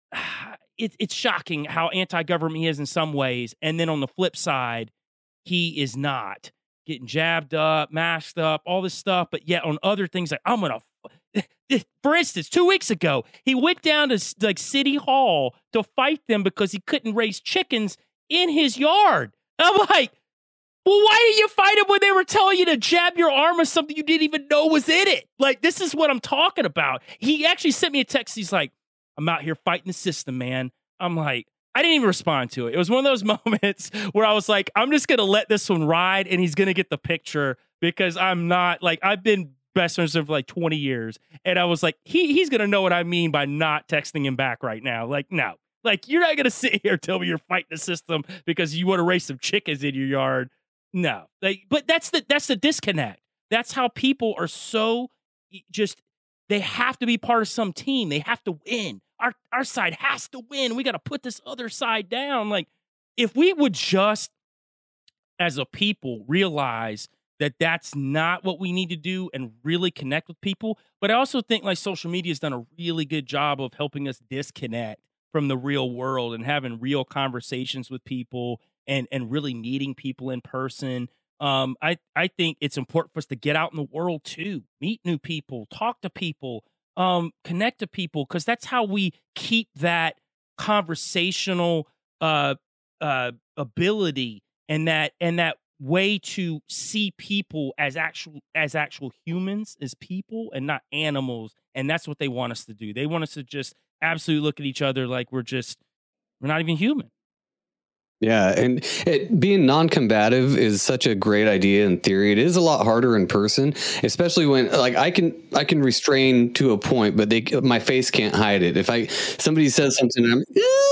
it, it's shocking how anti-government he is in some ways. And then on the flip side, he is not. Getting jabbed up, masked up, all this stuff. But yet on other things, like, I'm going to, for instance, two weeks ago, he went down to like City Hall to fight them because he couldn't raise chickens in his yard. I'm like, well, why didn't you fight him when they were telling you to jab your arm or something you didn't even know was in it? Like, this is what I'm talking about. He actually sent me a text. He's like, I'm out here fighting the system, man. I'm like, I didn't even respond to it. It was one of those moments where I was like, I'm just going to let this one ride, and he's going to get the picture, because I'm not, like, I've been best friends with him for like twenty years. And I was like, he he's going to know what I mean by not texting him back right now. Like, no. Like, you're not going to sit here and tell me you're fighting the system because you want to raise some chickens in your yard. No. Like, but that's the that's the disconnect. That's how people are so just, they have to be part of some team. They have to win. Our our side has to win. We got to put this other side down. Like, if we would just, as a people, realize that that's not what we need to do and really connect with people. But I also think like social media has done a really good job of helping us disconnect from the real world and having real conversations with people and and really meeting people in person. Um, I, I think it's important for us to get out in the world too, meet new people, talk to people, um, connect to people, because that's how we keep that conversational uh, uh, ability and that and that way to see people as actual as actual humans, as people and not animals. And that's what they want us to do. They want us to just absolutely look at each other like we're just we're not even human. Yeah, and it, being non-combative is such a great idea in theory. It is a lot harder in person, especially when like I can I can restrain to a point, but they my face can't hide it. If I somebody says something, I'm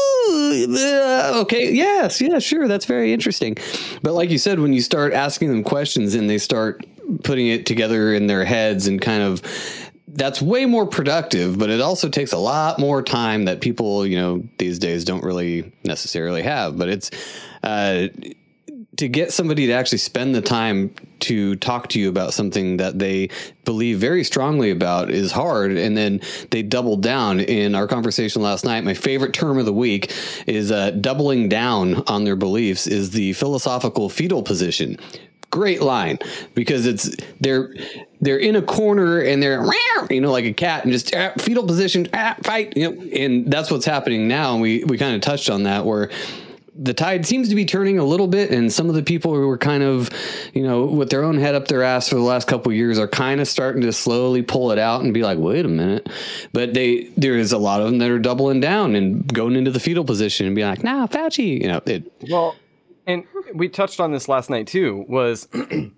uh, okay, yes, yeah, sure, that's very interesting. But like you said, when you start asking them questions and they start putting it together in their heads and kind of, that's way more productive, but it also takes a lot more time that people, you know, these days don't really necessarily have. But it's, uh, to get somebody to actually spend the time to talk to you about something that they believe very strongly about is hard. And then they double down. In our conversation last night, my favorite term of the week is uh, doubling down on their beliefs is the philosophical fetal position. Great line, because it's they're they're in a corner and they're, you know, like a cat, and just ah, fetal position, ah, fight, you know, and that's what's happening now. And we we kind of touched on that, where the tide seems to be turning a little bit, and some of the people who were kind of, you know, with their own head up their ass for the last couple of years are kind of starting to slowly pull it out and be like, wait a minute. But they, there is a lot of them that are doubling down and going into the fetal position and being like, nah, Fauci, you know, it. Well, and we touched on this last night too, was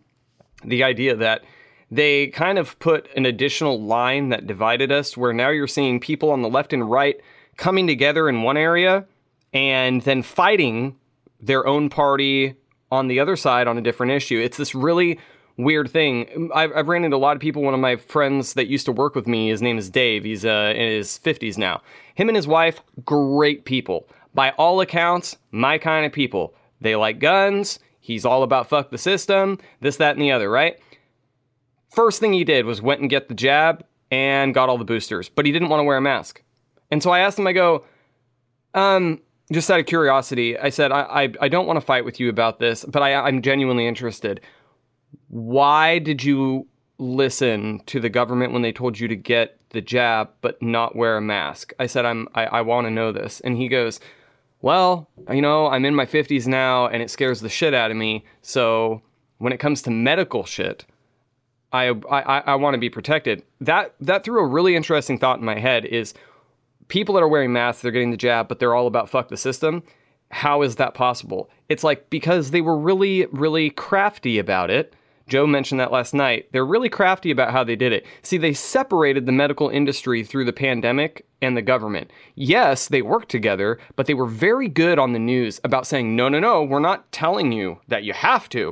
the idea that they kind of put an additional line that divided us, where now you're seeing people on the left and right coming together in one area and then fighting their own party on the other side on a different issue. It's this really weird thing. I've, I've ran into a lot of people. One of my friends that used to work with me, his name is Dave. He's uh, in his fifties now. Him and his wife, great people. By all accounts, my kind of people. They like guns. He's all about fuck the system, this, that, and the other, right? First thing he did was went and get the jab and got all the boosters, but he didn't want to wear a mask. And so I asked him, I go, um... just out of curiosity, I said, I I, I don't want to fight with you about this, but I, I'm genuinely interested. Why did you listen to the government when they told you to get the jab but not wear a mask? I said, I'm, I, I want to know this. And he goes, well, you know, I'm in my fifties now and it scares the shit out of me. So when it comes to medical shit, I, I, I want to be protected. That, that threw a really interesting thought in my head is, people that are wearing masks, they're getting the jab, but they're all about fuck the system. How is that possible? It's like, because they were really, really crafty about it. Joe mentioned that last night. They're really crafty about how they did it. See, they separated the medical industry through the pandemic and the government. Yes, they worked together, but they were very good on the news about saying, no, no, no, we're not telling you that you have to.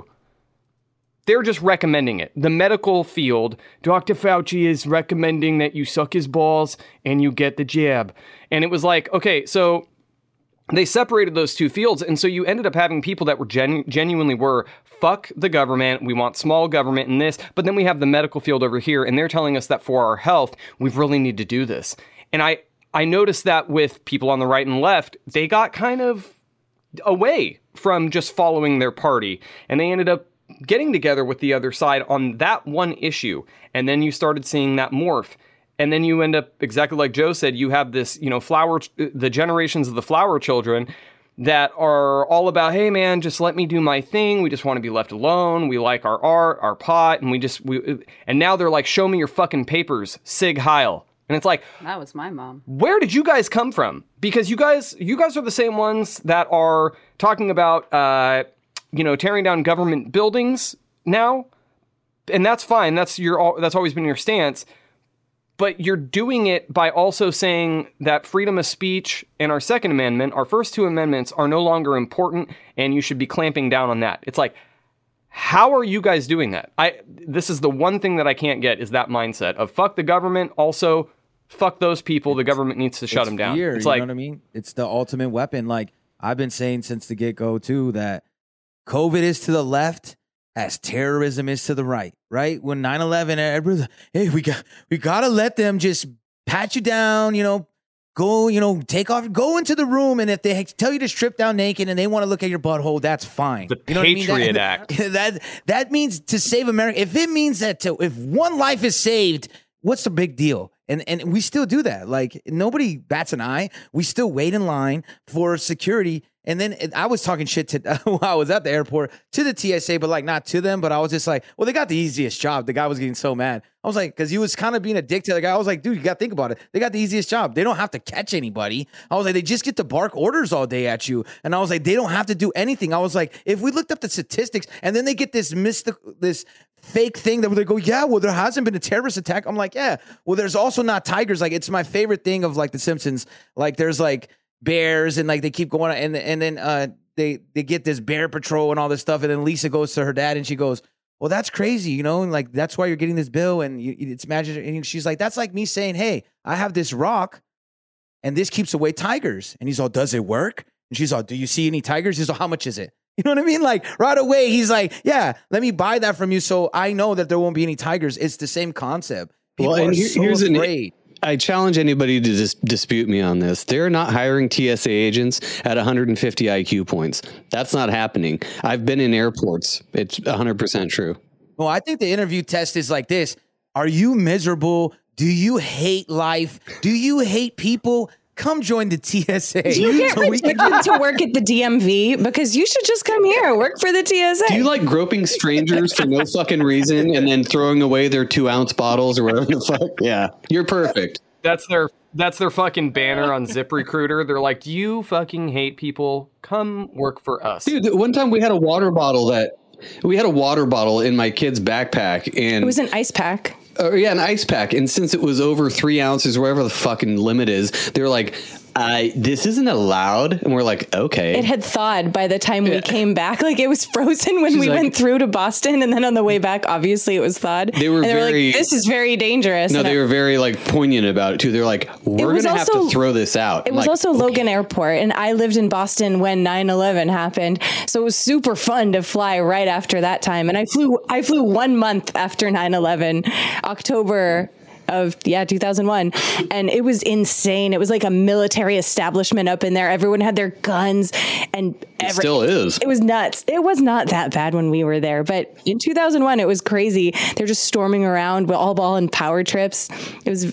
They're just recommending it. The medical field, Doctor Fauci is recommending that you suck his balls and you get the jab. And it was like, okay, so they separated those two fields. And so you ended up having people that were genu- genuinely were, fuck the government, we want small government in this. But then we have the medical field over here, and they're telling us that for our health, we really need to do this. And I, I noticed that with people on the right and left, they got kind of away from just following their party. And they ended up getting together with the other side on that one issue. And then you started seeing that morph. And then you end up, exactly like Joe said, you have this, you know, flower, the generations of the flower children that are all about, hey man, just let me do my thing. We just want to be left alone. We like our art, our pot. And we just, we, and now they're like, show me your fucking papers, Sig Heil. And it's like, that was my mom. Where did you guys come from? Because you guys, you guys are the same ones that are talking about, uh, you know, tearing down government buildings now, and that's fine. That's your, that's always been your stance, but you're doing it by also saying that freedom of speech and our Second Amendment, our first two amendments, are no longer important, and you should be clamping down on that. It's like, how are you guys doing that? I, this is the one thing that I can't get, is that mindset of fuck the government, also fuck those people. The government needs to shut them down. Fear, it's you like, know what I mean? It's the ultimate weapon. Like I've been saying since the get-go too, that COVID is to the left as terrorism is to the right, right? When nine eleven, everybody's like, hey, we got, we got to let them just pat you down, you know, go, you know, take off, go into the room. And if they tell you to strip down naked and they want to look at your butthole, that's fine. The you know Patriot what I mean? that, Act. That, that means to save America. If it means that to, if one life is saved, what's the big deal? And and we still do that. Like nobody bats an eye. We still wait in line for security. And then I was talking shit to while I was at the airport to the T S A, but like not to them. But I was just like, well, they got the easiest job. The guy was getting so mad. I was like, because he was kind of being a dick to the guy. I was like, dude, you got to think about it. They got the easiest job. They don't have to catch anybody. I was like, they just get to bark orders all day at you. And I was like, they don't have to do anything. I was like, if we looked up the statistics and then they get this mystical, this fake thing that they go, yeah, well, there hasn't been a terrorist attack. I'm like, yeah, well, there's also not tigers. Like, it's my favorite thing of like The Simpsons. Like, there's like bears and like they keep going. And, and then uh, they, they get this bear patrol and all this stuff. And then Lisa goes to her dad and she goes, well, that's crazy, you know, and like that's why you're getting this bill. And you, it's magic. And she's like, that's like me saying, hey, I have this rock and this keeps away tigers. And he's all, does it work? And she's all, do you see any tigers? He's all, how much is it? You know what I mean? Like right away, he's like, yeah, let me buy that from you so I know that there won't be any tigers. It's the same concept. People Well, and are here- so here's an- afraid. I challenge anybody to dis- dispute me on this. They're not hiring T S A agents at one hundred fifty I Q points. That's not happening. I've been in airports. It's one hundred percent true. Well, I think the interview test is like this. Are you miserable? Do you hate life? Do you hate people? Come join the T S A. You get So we can- rejected to work at the D M V because you should just come here, work for the T S A. Do you like groping strangers for no fucking reason and then throwing away their two ounce bottles or whatever the fuck? Yeah, you're perfect. That's their that's their fucking banner on ZipRecruiter. They're like, "Do you fucking hate people? Come work for us." Dude, one time we had a water bottle that we had a water bottle in my kid's backpack, and It was an ice pack. Uh, yeah, an ice pack. And since it was over three ounces, or whatever the fucking limit is, they were like, uh, this isn't allowed. And we're like, okay. It had thawed by the time we came back. Like it was frozen when She's we like- went through to Boston. And then on the way back, obviously it was thawed. They were and they were very- like, this is very dangerous. no, And they I- were very like poignant about it too. They're like, we're was going to have also- to throw this out. It I'm was like, also Logan Airport, and I lived in Boston when nine eleven happened, so it was super fun to fly right after that time. And I flew, I flew one month after nine eleven, October of yeah two thousand one, and it was insane. It was like a military establishment up in there. Everyone had their guns, and it every, still is. It was nuts. It was not that bad when we were there, but in two thousand one, it was crazy. They're just storming around with all ball and power trips. It was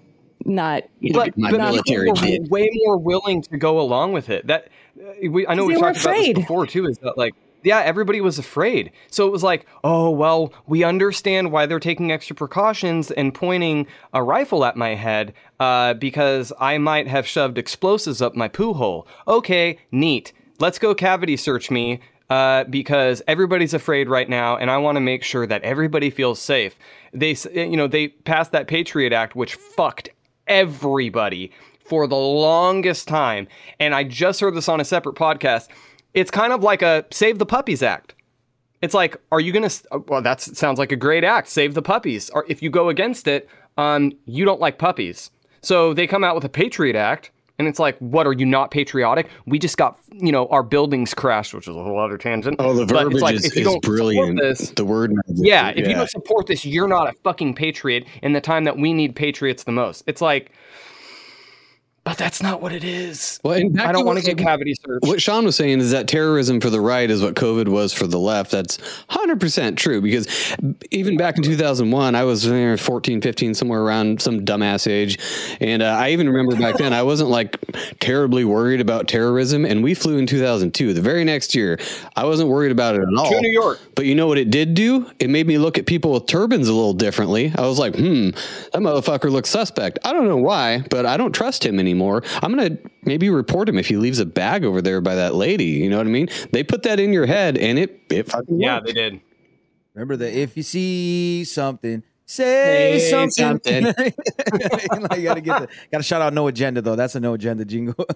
not. But, My but military people were did. way more willing to go along with it. That uh, we, I know They we've were talked about this afraid. before too. Is that like, yeah, everybody was afraid. So it was like, oh well, we understand why they're taking extra precautions and pointing a rifle at my head uh, because I might have shoved explosives up my poo hole. Okay, neat. Let's go cavity search me. Uh, because everybody's afraid right now, and I want to make sure that everybody feels safe. They, s- you know, they passed that Patriot Act, which fucked everybody for the longest time. And I just heard this on a separate podcast. It's kind of like a Save the Puppies Act. It's like, are you going to, well, that sounds like a great act, save the puppies. Or if you go against it, um, you don't like puppies. So they come out with a Patriot Act, and it's like, what, are you not patriotic? We just got, you know, our buildings crashed, which is a whole other tangent. Oh, the But verbiage it's like, is, if you is don't support brilliant. this- The word magic. yeah, if you don't support this, you're not a fucking patriot in the time that we need patriots the most. It's like, but that's not what it is. Well, and back I don't to want to what- get cavity searched. What Sean was saying is that terrorism for the right is what COVID was for the left. That's one hundred percent true, because even back in two thousand one, I was uh, fourteen, fifteen, somewhere around some dumbass age. And uh, I even remember back then, I wasn't like terribly worried about terrorism. And we flew in two thousand two. The very next year, I wasn't worried about it at all. To New York. But you know what it did do? It made me look at people with turbans a little differently. I was like, hmm, that motherfucker looks suspect. I don't know why, but I don't trust him anymore. I'm going to maybe report him if he leaves a bag over there by that lady. You know what I mean? They put that in your head, and it, it fucking Yeah, worked. they did. Remember that if you see something, say, Say something. something. Like, you gotta get the, gotta shout out No Agenda though. That's a No Agenda jingle.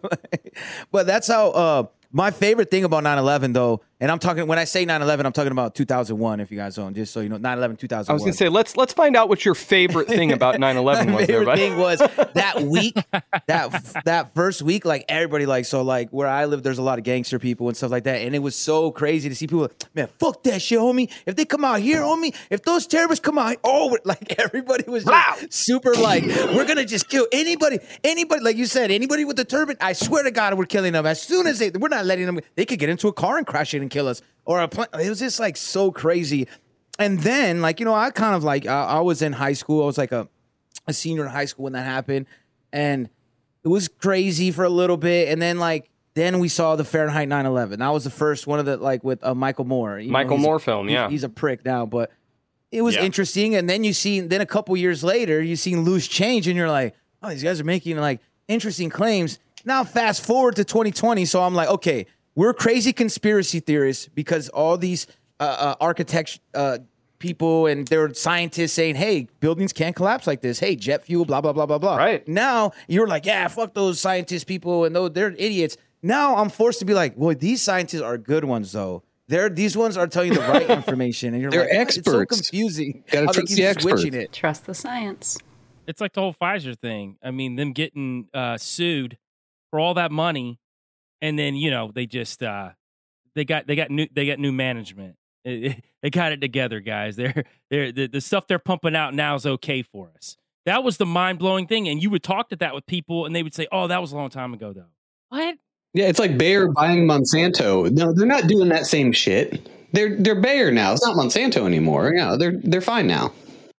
But that's how uh my favorite thing about nine eleven though, and I'm talking when I say nine eleven, I'm talking about two thousand one, if you guys don't, just so you know, nine eleven, two thousand one. I was going to say, let's let's find out what your favorite thing about nine eleven My was there, favorite bud. thing was that week, that that first week, like everybody, like so, like where I live, there's a lot of gangster people and stuff like that, and it was so crazy to see people, man, fuck that shit, homie. If they come out here, homie, if those terrorists come out, oh, like everybody was just Wow. super, like we're gonna just kill anybody, anybody, like you said, anybody with a turban. I swear to God, we're killing them as soon as they. We're not letting them. They could get into a car and crash it and kill us, or a plane. It was just like so crazy. And then, like, you know, I kind of like, I, I was in high school. I was like a, a senior in high school when that happened. And it was crazy for a little bit. And then, like, then we saw the Fahrenheit nine eleven. That was the first one of the, like, with uh, Michael Moore. You know, Michael he's- Moore film, he's- yeah. He's a prick now, but it was Yeah. interesting. And then you see, then a couple years later, you seen Loose Change, and you're like, oh, these guys are making, like, interesting claims. Now, fast forward to twenty twenty. So I'm like, okay, we're crazy conspiracy theorists because all these uh, uh, architect uh, people and they're scientists saying, hey, buildings can't collapse like this. Hey, jet fuel, blah, blah, blah, blah, blah. Right. Now you're like, yeah, fuck those scientist people and those, they're idiots. Now I'm forced to be like, well, these scientists are good ones, though. They're, these ones are telling you the right information. And you're They're like, it's so experts. confusing. Gotta how they trust keep the experts. switching it. Trust the science. It's like the whole Pfizer thing. I mean, them getting uh, sued for all that money, and then you know they just uh, they got they got new they got new management. They got it together, guys. They're they're the, the stuff they're pumping out now is okay for us. That was the mind blowing thing, and you would talk to that with people, and they would say, "Oh, that was a long time ago, though." What? Yeah, it's like Bayer buying Monsanto. No, they're not doing that same shit. They're they're Bayer now. It's not Monsanto anymore. Yeah, they're they're fine now.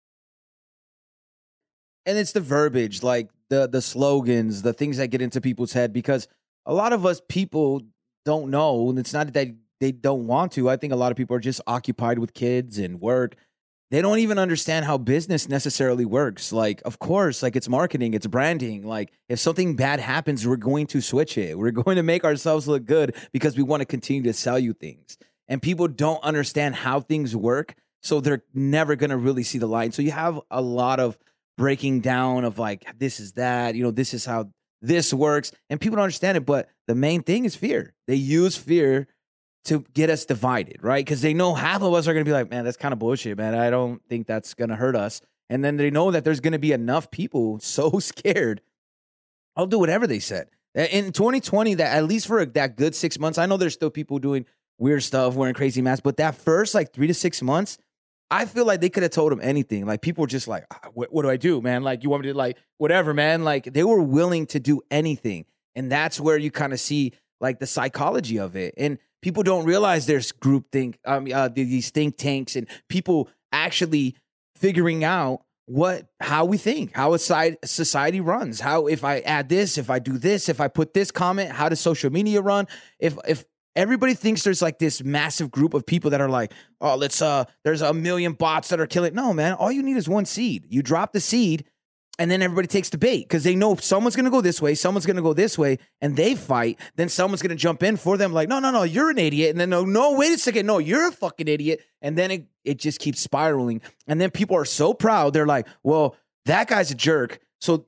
And it's the verbiage, like the the slogans, the things that get into people's head, because a lot of us people don't know, and it's not that they don't want to. I think a lot of people are just occupied with kids and work. They don't even understand how business necessarily works. Like, of course, like it's marketing, it's branding. Like if something bad happens, we're going to switch it. We're going to make ourselves look good because we want to continue to sell you things. And people don't understand how things work, so they're never going to really see the light. So you have a lot of breaking down of like, this is that, you know, this is how this works. And people don't understand it. But the main thing is fear. They use fear to get us divided, right? Because they know half of us are going to be like, man, that's kind of bullshit, man. I don't think that's going to hurt us. And then they know that there's going to be enough people so scared, I'll do whatever they said. In twenty twenty, that at least for that good six months, I know there's still people doing weird stuff, wearing crazy masks, but that first like three to six months, I feel like they could have told them anything. Like people were just like, what, what do I do, man? Like you want me to like, whatever, man. Like they were willing to do anything. And that's where you kind of see like the psychology of it. And people don't realize there's groupthink, um, uh, these think tanks and people actually figuring out what, how we think, how a society runs, how, if I add this, if I do this, if I put this comment, how does social media run? If, if everybody thinks there's like this massive group of people that are like, oh, let's, uh, there's a million bots that are killing. No, man, all you need is one seed. You drop the seed and then everybody takes the bait because they know someone's going to go this way, someone's going to go this way, and they fight. Then someone's going to jump in for them like, no, no, no, you're an idiot. And then, no, no, wait a second. No, you're a fucking idiot. And then it, it just keeps spiraling. And then people are so proud. They're like, well, that guy's a jerk. So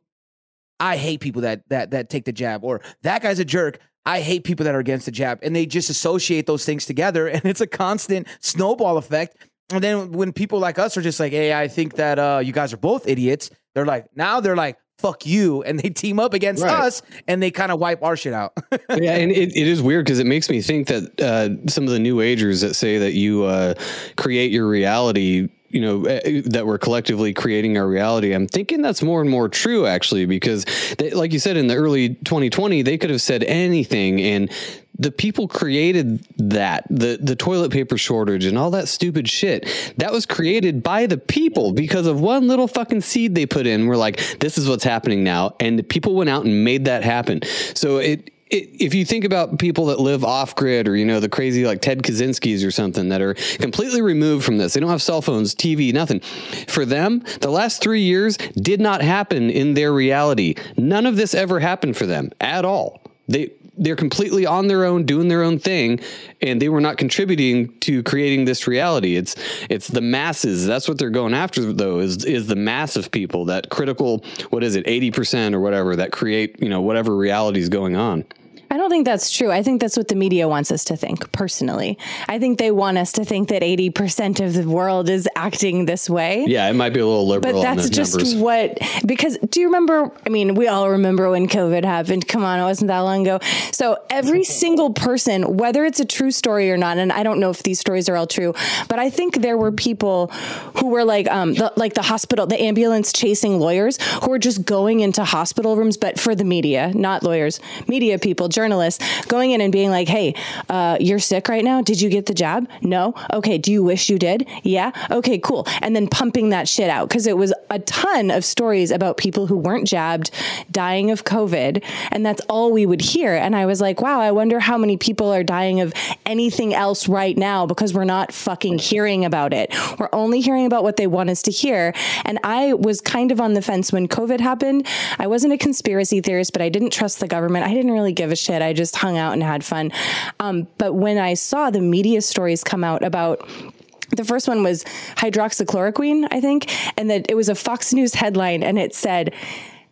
I hate people that that that take the jab. Or that guy's a jerk. I hate people that are against the jab. And they just associate those things together. And it's a constant snowball effect. And then when people like us are just like, hey, I think that uh, you guys are both idiots. They're like, now they're like, fuck you. And they team up against right. us and they kind of wipe our shit out. Yeah. And it, it is weird because it makes me think that uh, some of the new agers that say that you uh, create your reality, you know, that we're collectively creating our reality. I'm thinking that's more and more true, actually, because they, like you said, in the early twenty twenty, they could have said anything. And the people created that, the, the toilet paper shortage and all that stupid shit that was created by the people because of one little fucking seed they put in. We're like, this is what's happening now. And the people went out and made that happen. So it, It, if you think about people that live off grid or, you know, the crazy like Ted Kaczynski's or something that are completely removed from this, they don't have cell phones, T V, nothing. For them, the last three years did not happen in their reality. None of this ever happened for them at all. They, they're completely on their own, doing their own thing, and they were not contributing to creating this reality. It's it's the masses. That's what they're going after, though, is is the mass of people, that critical, what is it, eighty percent or whatever, that create, you know, whatever reality is going on. I don't think that's true. I think that's what the media wants us to think, personally. I think they want us to think that eighty percent of the world is acting this way. Yeah, it might be a little liberal. But that's just numbers. what, because do you remember, I mean, we all remember when COVID happened. Come on, it wasn't that long ago. So every single person, whether it's a true story or not, and I don't know if these stories are all true, but I think there were people who were like, um, the, like the hospital, the ambulance chasing lawyers who were just going into hospital rooms, but for the media, not lawyers, media people, journalists, going in and being like, hey, uh, you're sick right now. Did you get the jab? No. Okay. Do you wish you did? Yeah. Okay, cool. And then pumping that shit out. Cause it was a ton of stories about people who weren't jabbed dying of COVID. And that's all we would hear. And I was like, wow, I wonder how many people are dying of anything else right now because we're not fucking hearing about it. We're only hearing about what they want us to hear. And I was kind of on the fence when COVID happened. I wasn't a conspiracy theorist, but I didn't trust the government. I didn't really give a shit. I just hung out and had fun. Um, but when I saw the media stories come out about, the first one was hydroxychloroquine, I think, and that it was a Fox News headline, and it said,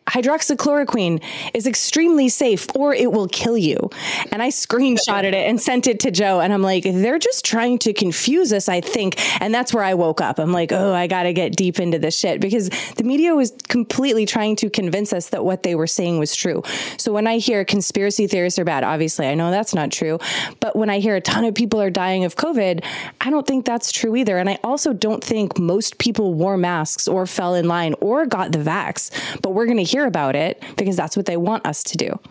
hydroxychloroquine is extremely safe or it will kill you. And I screenshotted it and sent it to Joe. And I'm like, they're just trying to confuse us, I think. And that's where I woke up. I'm like, oh, I got to get deep into this shit, because the media was completely trying to convince us that what they were saying was true. So when I hear conspiracy theorists are bad, obviously I know that's not true. But when I hear a ton of people are dying of COVID, I don't think that's true either. And I also don't think most people wore masks or fell in line or got the vax, but we're going to hear about it because that's what they want us to do.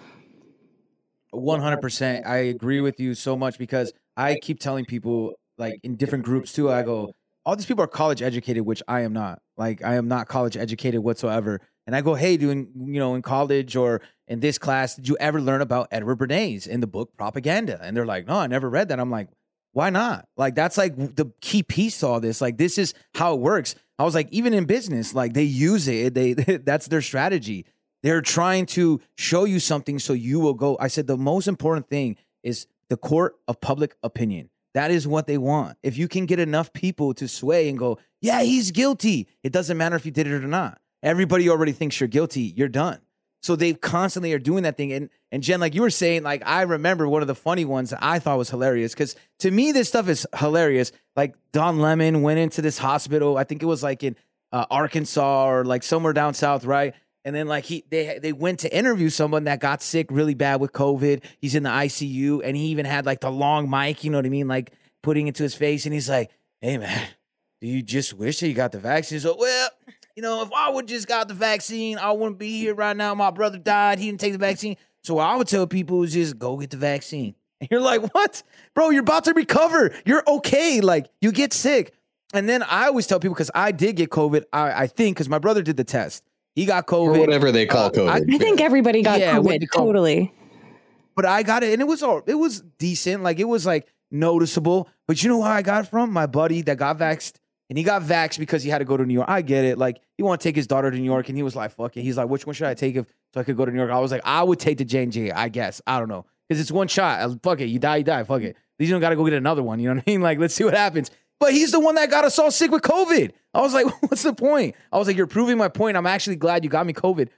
one hundred percent. I agree with you so much, because I keep telling people, like in different groups too, I go, all these people are college educated, which I am not. Like, I am not college educated whatsoever. And I go, hey, doing, you know, in college or in this class, did you ever learn about Edward Bernays in the book Propaganda? And they're like, no, I never read that. I'm like, why not? Like, that's like the key piece to all this. Like, this is how it works. I was like, even in business, like they use it. They that's their strategy. They're trying to show you something so you will go. I said the most important thing is the court of public opinion. That is what they want. If you can get enough people to sway and go, yeah, he's guilty, it doesn't matter if you did it or not. Everybody already thinks you're guilty. You're done. So they constantly are doing that thing. And and Jen, like you were saying, like I remember one of the funny ones that I thought was hilarious, because to me, this stuff is hilarious. Like Don Lemon went into this hospital. I think it was like in uh, Arkansas or like somewhere down south, right? And then like he they they went to interview someone that got sick really bad with COVID. He's in the I C U, and he even had like the long mic, you know what I mean? Like putting it to his face. And he's like, hey, man, do you just wish that you got the vaccine? So, well, you know, if I would just got the vaccine, I wouldn't be here right now. My brother died. He didn't take the vaccine. So what I would tell people is just go get the vaccine. And you're like, what? Bro, you're about to recover. You're okay. Like, you get sick. And then I always tell people, because I did get COVID, I, I think, because my brother did the test. He got COVID. Or whatever they call uh, COVID. I, I think everybody got Yeah, what COVID, they call- totally. But I got it, and it was all it was decent. Like, it was like noticeable. But you know how I got it from? My buddy that got vaxxed. And he got vaxxed because he had to go to New York. I get it. Like, he want to take his daughter to New York, and he was like, fuck it. He's like, which one should I take if, so I could go to New York? I was like, I would take the J and J, I guess. I don't know. Because it's one shot. I- Fuck it. You die, you die. Fuck it. At least you don't got to go get another one. You know what I mean? Like, let's see what happens. But he's the one that got us all sick with COVID. I was like, what's the point? I was like, you're proving my point. I'm actually glad you got me COVID.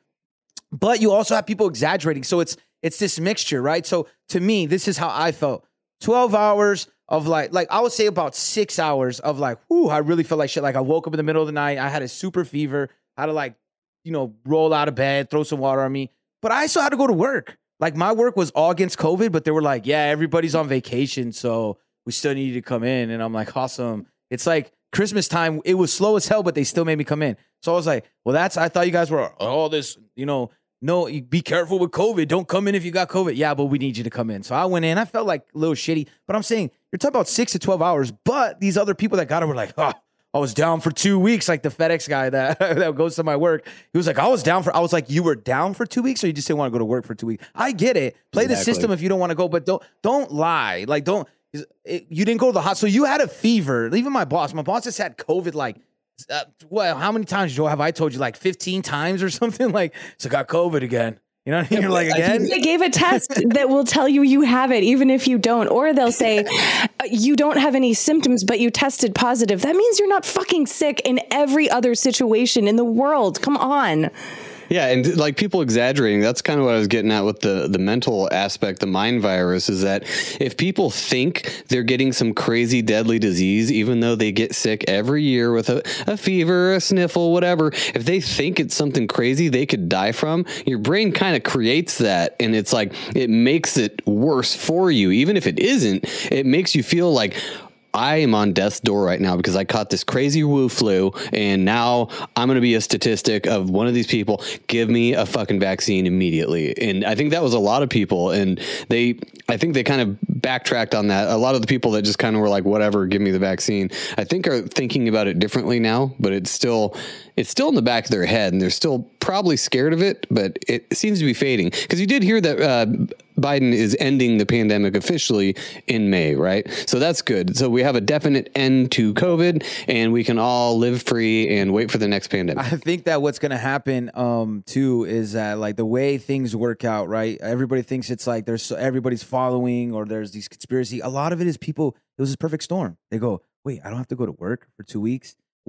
But you also have people exaggerating. So it's it's this mixture, right? So to me, this is how I felt. twelve hours of like, like I would say about six hours of like, whoo, I really felt like shit. Like I woke up in the middle of the night. I had a super fever. I had to like, you know, roll out of bed, throw some water on me. But I still had to go to work. Like my work was all against COVID, but they were like, yeah, everybody's on vacation. So we still need you to come in. And I'm like, awesome. It's like Christmas time. It was slow as hell, but they still made me come in. So I was like, well, that's, I thought you guys were all this, you know, no, you be careful with COVID. Don't come in if you got COVID. Yeah, but we need you to come in. So I went in. I felt like a little shitty. But I'm saying, you're talking about six to twelve hours. But these other people that got it were like, oh, I was down for two weeks. Like the FedEx guy that, that goes to my work. He was like, I was down for, I was like, you were down for two weeks or you just didn't want to go to work for two weeks? I get it. Play exactly. the system if you don't want to go. But don't don't lie. Like, don't, it, you didn't go to the hospital. So you had a fever. Even my boss. My boss just had COVID like, Uh, well, how many times, Joe, have I told you? Like fifteen times or something? Like, so got COVID again. You know what I mean? You're like, again? They gave a test that will tell you you have it, even if you don't. Or they'll say, you don't have any symptoms, but you tested positive. That means you're not fucking sick in every other situation in the world. Come on. Yeah, and like people exaggerating, that's kind of what I was getting at with the, the mental aspect, the mind virus, is that if people think they're getting some crazy deadly disease, even though they get sick every year with a, a fever, a sniffle, whatever, if they think it's something crazy they could die from, your brain kind of creates that. And it's like, it makes it worse for you. Even if it isn't, it makes you feel like, I am on death's door right now because I caught this crazy Wu flu, and now I'm going to be a statistic of one of these people. Give me a fucking vaccine immediately. And I think that was a lot of people, and they, I think they kind of backtracked on that. A lot of the people that just kind of were like, whatever, give me the vaccine, I think are thinking about it differently now, but it's still, it's still in the back of their head, and they're still probably scared of it, but it seems to be fading. Because you did hear that uh, Biden is ending the pandemic officially in May, right? So that's good. So we have a definite end to COVID, and we can all live free and wait for the next pandemic. I think that what's going to happen um, too is that like the way things work out, right? Everybody thinks it's like there's everybody's following or there's these conspiracy. A lot of it is people, it was this perfect storm. They go, wait, I don't have to go to work for two weeks. Wait,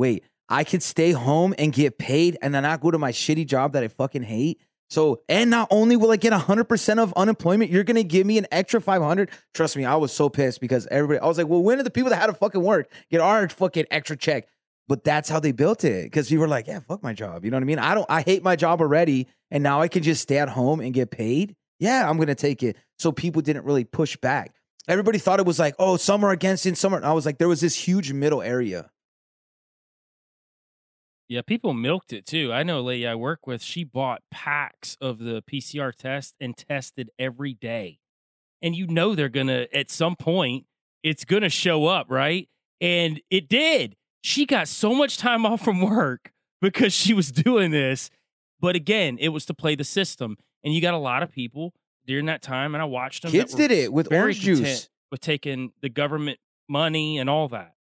I could stay home and get paid and then not go to my shitty job that I fucking hate. So, and not only will I get one hundred percent of unemployment, you're going to give me an extra five hundred. Trust me, I was so pissed because everybody, I was like, well, when are the people that had to fucking work get our fucking extra check? But that's how they built it. Because you were like, yeah, fuck my job. You know what I mean? I don't, I hate my job already. And now I can just stay at home and get paid. Yeah, I'm going to take it. So people didn't really push back. Everybody thought it was like, oh, some are against it, some are. I was like, there was this huge middle area. Yeah, people milked it too. I know a lady I work with, she bought packs of the P C R test and tested every day. And you know they're going to, at some point, it's going to show up, right? And it did. She got so much time off from work because she was doing this. But again, it was to play the system. And you got a lot of people during that time, and I watched them. Kids did it with orange juice. With taking the government money and all that.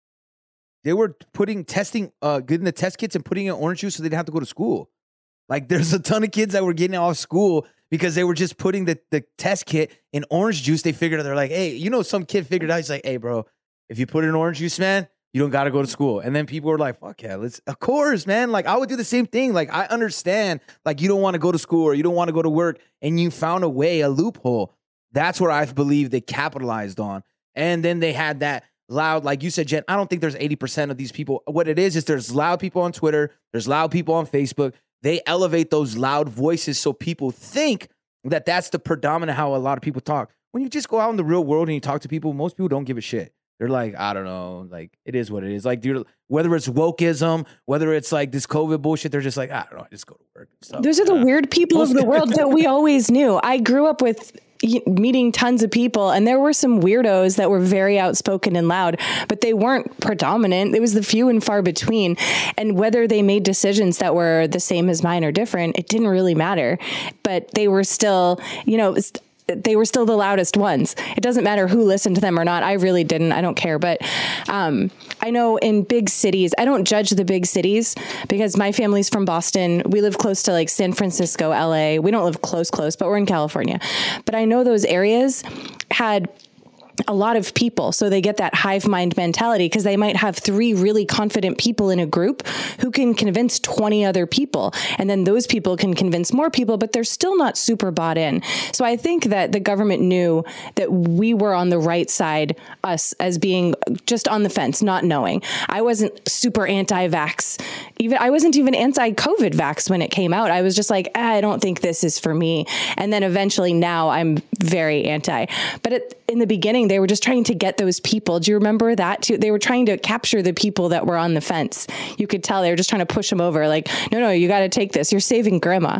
They were putting testing, uh, getting the test kits and putting in orange juice so they didn't have to go to school. Like there's a ton of kids that were getting off school because they were just putting the, the test kit in orange juice. They figured out, they're like, hey, you know, some kid figured out, he's like, hey, bro, if you put it in orange juice, man, you don't got to go to school. And then people were like, fuck yeah, let's, of course, man. Like I would do the same thing. Like I understand, like you don't want to go to school or you don't want to go to work and you found a way, a loophole. That's where I believe they capitalized on. And then they had that loud, like you said, Jen, I don't think there's eighty percent of these people. What it is, is there's loud people on Twitter. There's loud people on Facebook. They elevate those loud voices so people think that that's the predominant how a lot of people talk. When you just go out in the real world and you talk to people, most people don't give a shit. They're like, I don't know, like it is what it is. Like, dude, whether it's wokeism, whether it's like this COVID bullshit, they're just like, I don't know, I just go to work and stuff. Those are the weird people of the world that we always knew. I grew up with meeting tons of people, and there were some weirdos that were very outspoken and loud, but they weren't predominant. It was the few and far between. And whether they made decisions that were the same as mine or different, it didn't really matter. But they were still, you know, they were still the loudest ones. It doesn't matter who listened to them or not. I really didn't. I don't care. But um, I know in big cities, I don't judge the big cities because my family's from Boston. We live close to like San Francisco, L A. We don't live close, close, but we're in California. But I know those areas had a lot of people. So they get that hive mind mentality because they might have three really confident people in a group who can convince twenty other people. And then those people can convince more people, but they're still not super bought in. So I think that the government knew that we were on the right side, us as being just on the fence, not knowing. I wasn't super anti-vax. Even I wasn't even anti-COVID vax when it came out. I was just like, ah, I don't think this is for me. And then eventually now I'm very anti. But it, in the beginning, they were just trying to get those people. Do you remember that too? They were trying to capture the people that were on the fence. You could tell they were just trying to push them over. Like, no, no, you got to take this. You're saving grandma.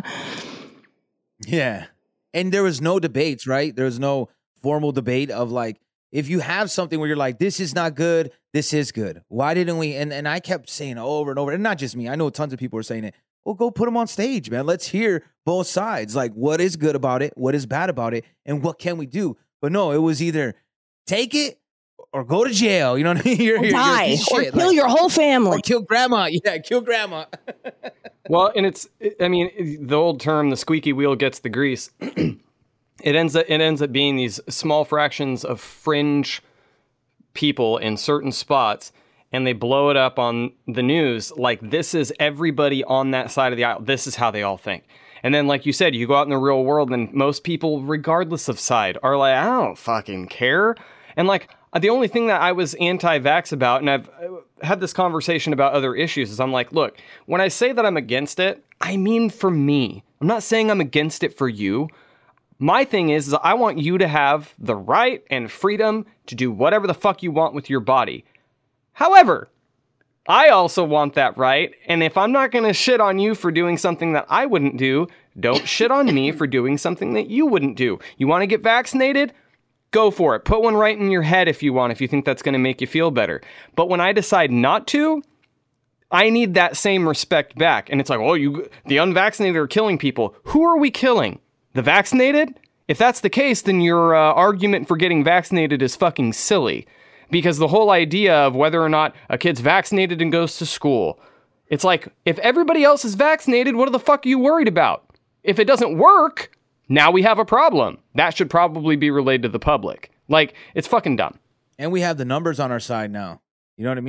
Yeah. And there was no debates, right? There was no formal debate of like, if you have something where you're like, this is not good, this is good. Why didn't we? And, and I kept saying over and over, and not just me. I know tons of people are saying it. Well, go put them on stage, man. Let's hear both sides. Like, what is good about it? What is bad about it? And what can we do? But no, it was either take it or go to jail. You know what I mean? You're, or you're, die you're or shit. kill like, your whole family. Or kill grandma. Yeah, kill grandma. Well, and it's, I mean, the old term, the squeaky wheel gets the grease. It ends up, it ends up being these small fractions of fringe people in certain spots, and they blow it up on the news like this is everybody on that side of the aisle. This is how they all think. And then, like you said, you go out in the real world and most people, regardless of side, are like, I don't fucking care. And like, the only thing that I was anti-vax about, and I've had this conversation about other issues, is I'm like, look, when I say that I'm against it, I mean for me. I'm not saying I'm against it for you. My thing is, is I want you to have the right and freedom to do whatever the fuck you want with your body. However, I also want that right, and if I'm not going to shit on you for doing something that I wouldn't do, don't shit on me for doing something that you wouldn't do. You want to get vaccinated? Go for it. Put one right in your head if you want, if you think that's going to make you feel better. But when I decide not to, I need that same respect back. And it's like, oh, you, the unvaccinated are killing people. Who are we killing? The vaccinated? If that's the case, then your uh, argument for getting vaccinated is fucking silly. Because the whole idea of whether or not a kid's vaccinated and goes to school, it's like, if everybody else is vaccinated, what the fuck are you worried about? If it doesn't work, now we have a problem. That should probably be relayed to the public. Like, it's fucking dumb. And we have the numbers on our side now. You know what I mean?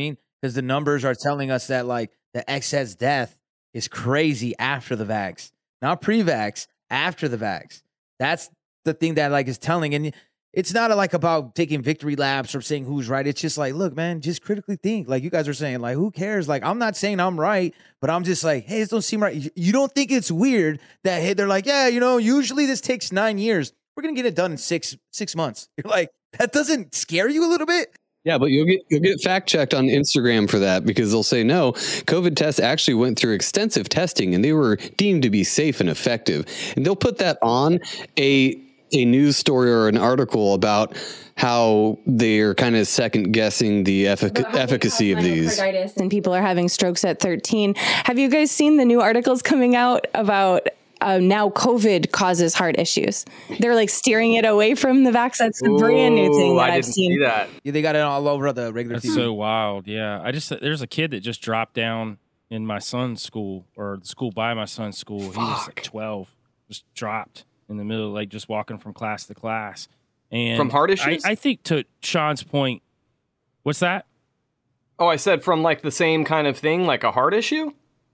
because the numbers are telling us that like the excess death is crazy after the vax, not pre-vax, after the vax. That's the thing that like is telling. And it's not like about taking victory laps or saying who's right. It's just like, look, man, just critically think. Like you guys are saying, like, who cares? Like, I'm not saying I'm right, but I'm just like, hey, this don't seem right. You don't think it's weird that, hey, they're like, yeah, you know, usually this takes nine years. We're going to get it done in six, six months. You're like, that doesn't scare you a little bit? Yeah, but you'll get you'll get fact checked on Instagram for that because they'll say no. COVID tests actually went through extensive testing and they were deemed to be safe and effective. And they'll put that on a a news story or an article about how they're kind of second guessing the effic- efficacy of these. And people are having strokes at thirteen. Have you guys seen the new articles coming out about uh, now COVID causes heart issues? They're like steering it away from the vax. That's a brand new thing that I I've didn't seen. See that. Yeah, they got it all over the regular That's T V. so wild. Yeah. I just, there's a kid that just dropped down in my son's school or the school by my son's school. Fuck. He was like twelve, just dropped in the middle, like just walking from class to class. And From heart issues? I, I think to Sean's point, what's that? Oh, I said from like the same kind of thing, like a heart issue?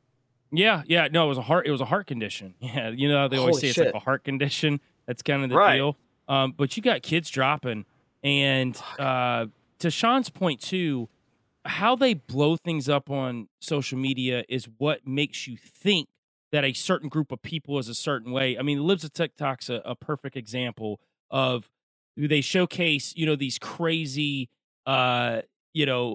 Yeah, yeah, no, it was a heart. It was a heart condition. Yeah, you know they always Holy say shit. it's like a heart condition. That's kind of the Right. deal. Um, but you got kids dropping, and uh, to Sean's point too, how they blow things up on social media is what makes you think that a certain group of people is a certain way. I mean, Libs of TikTok's a, a perfect example of they showcase, you know, these crazy, uh, you know,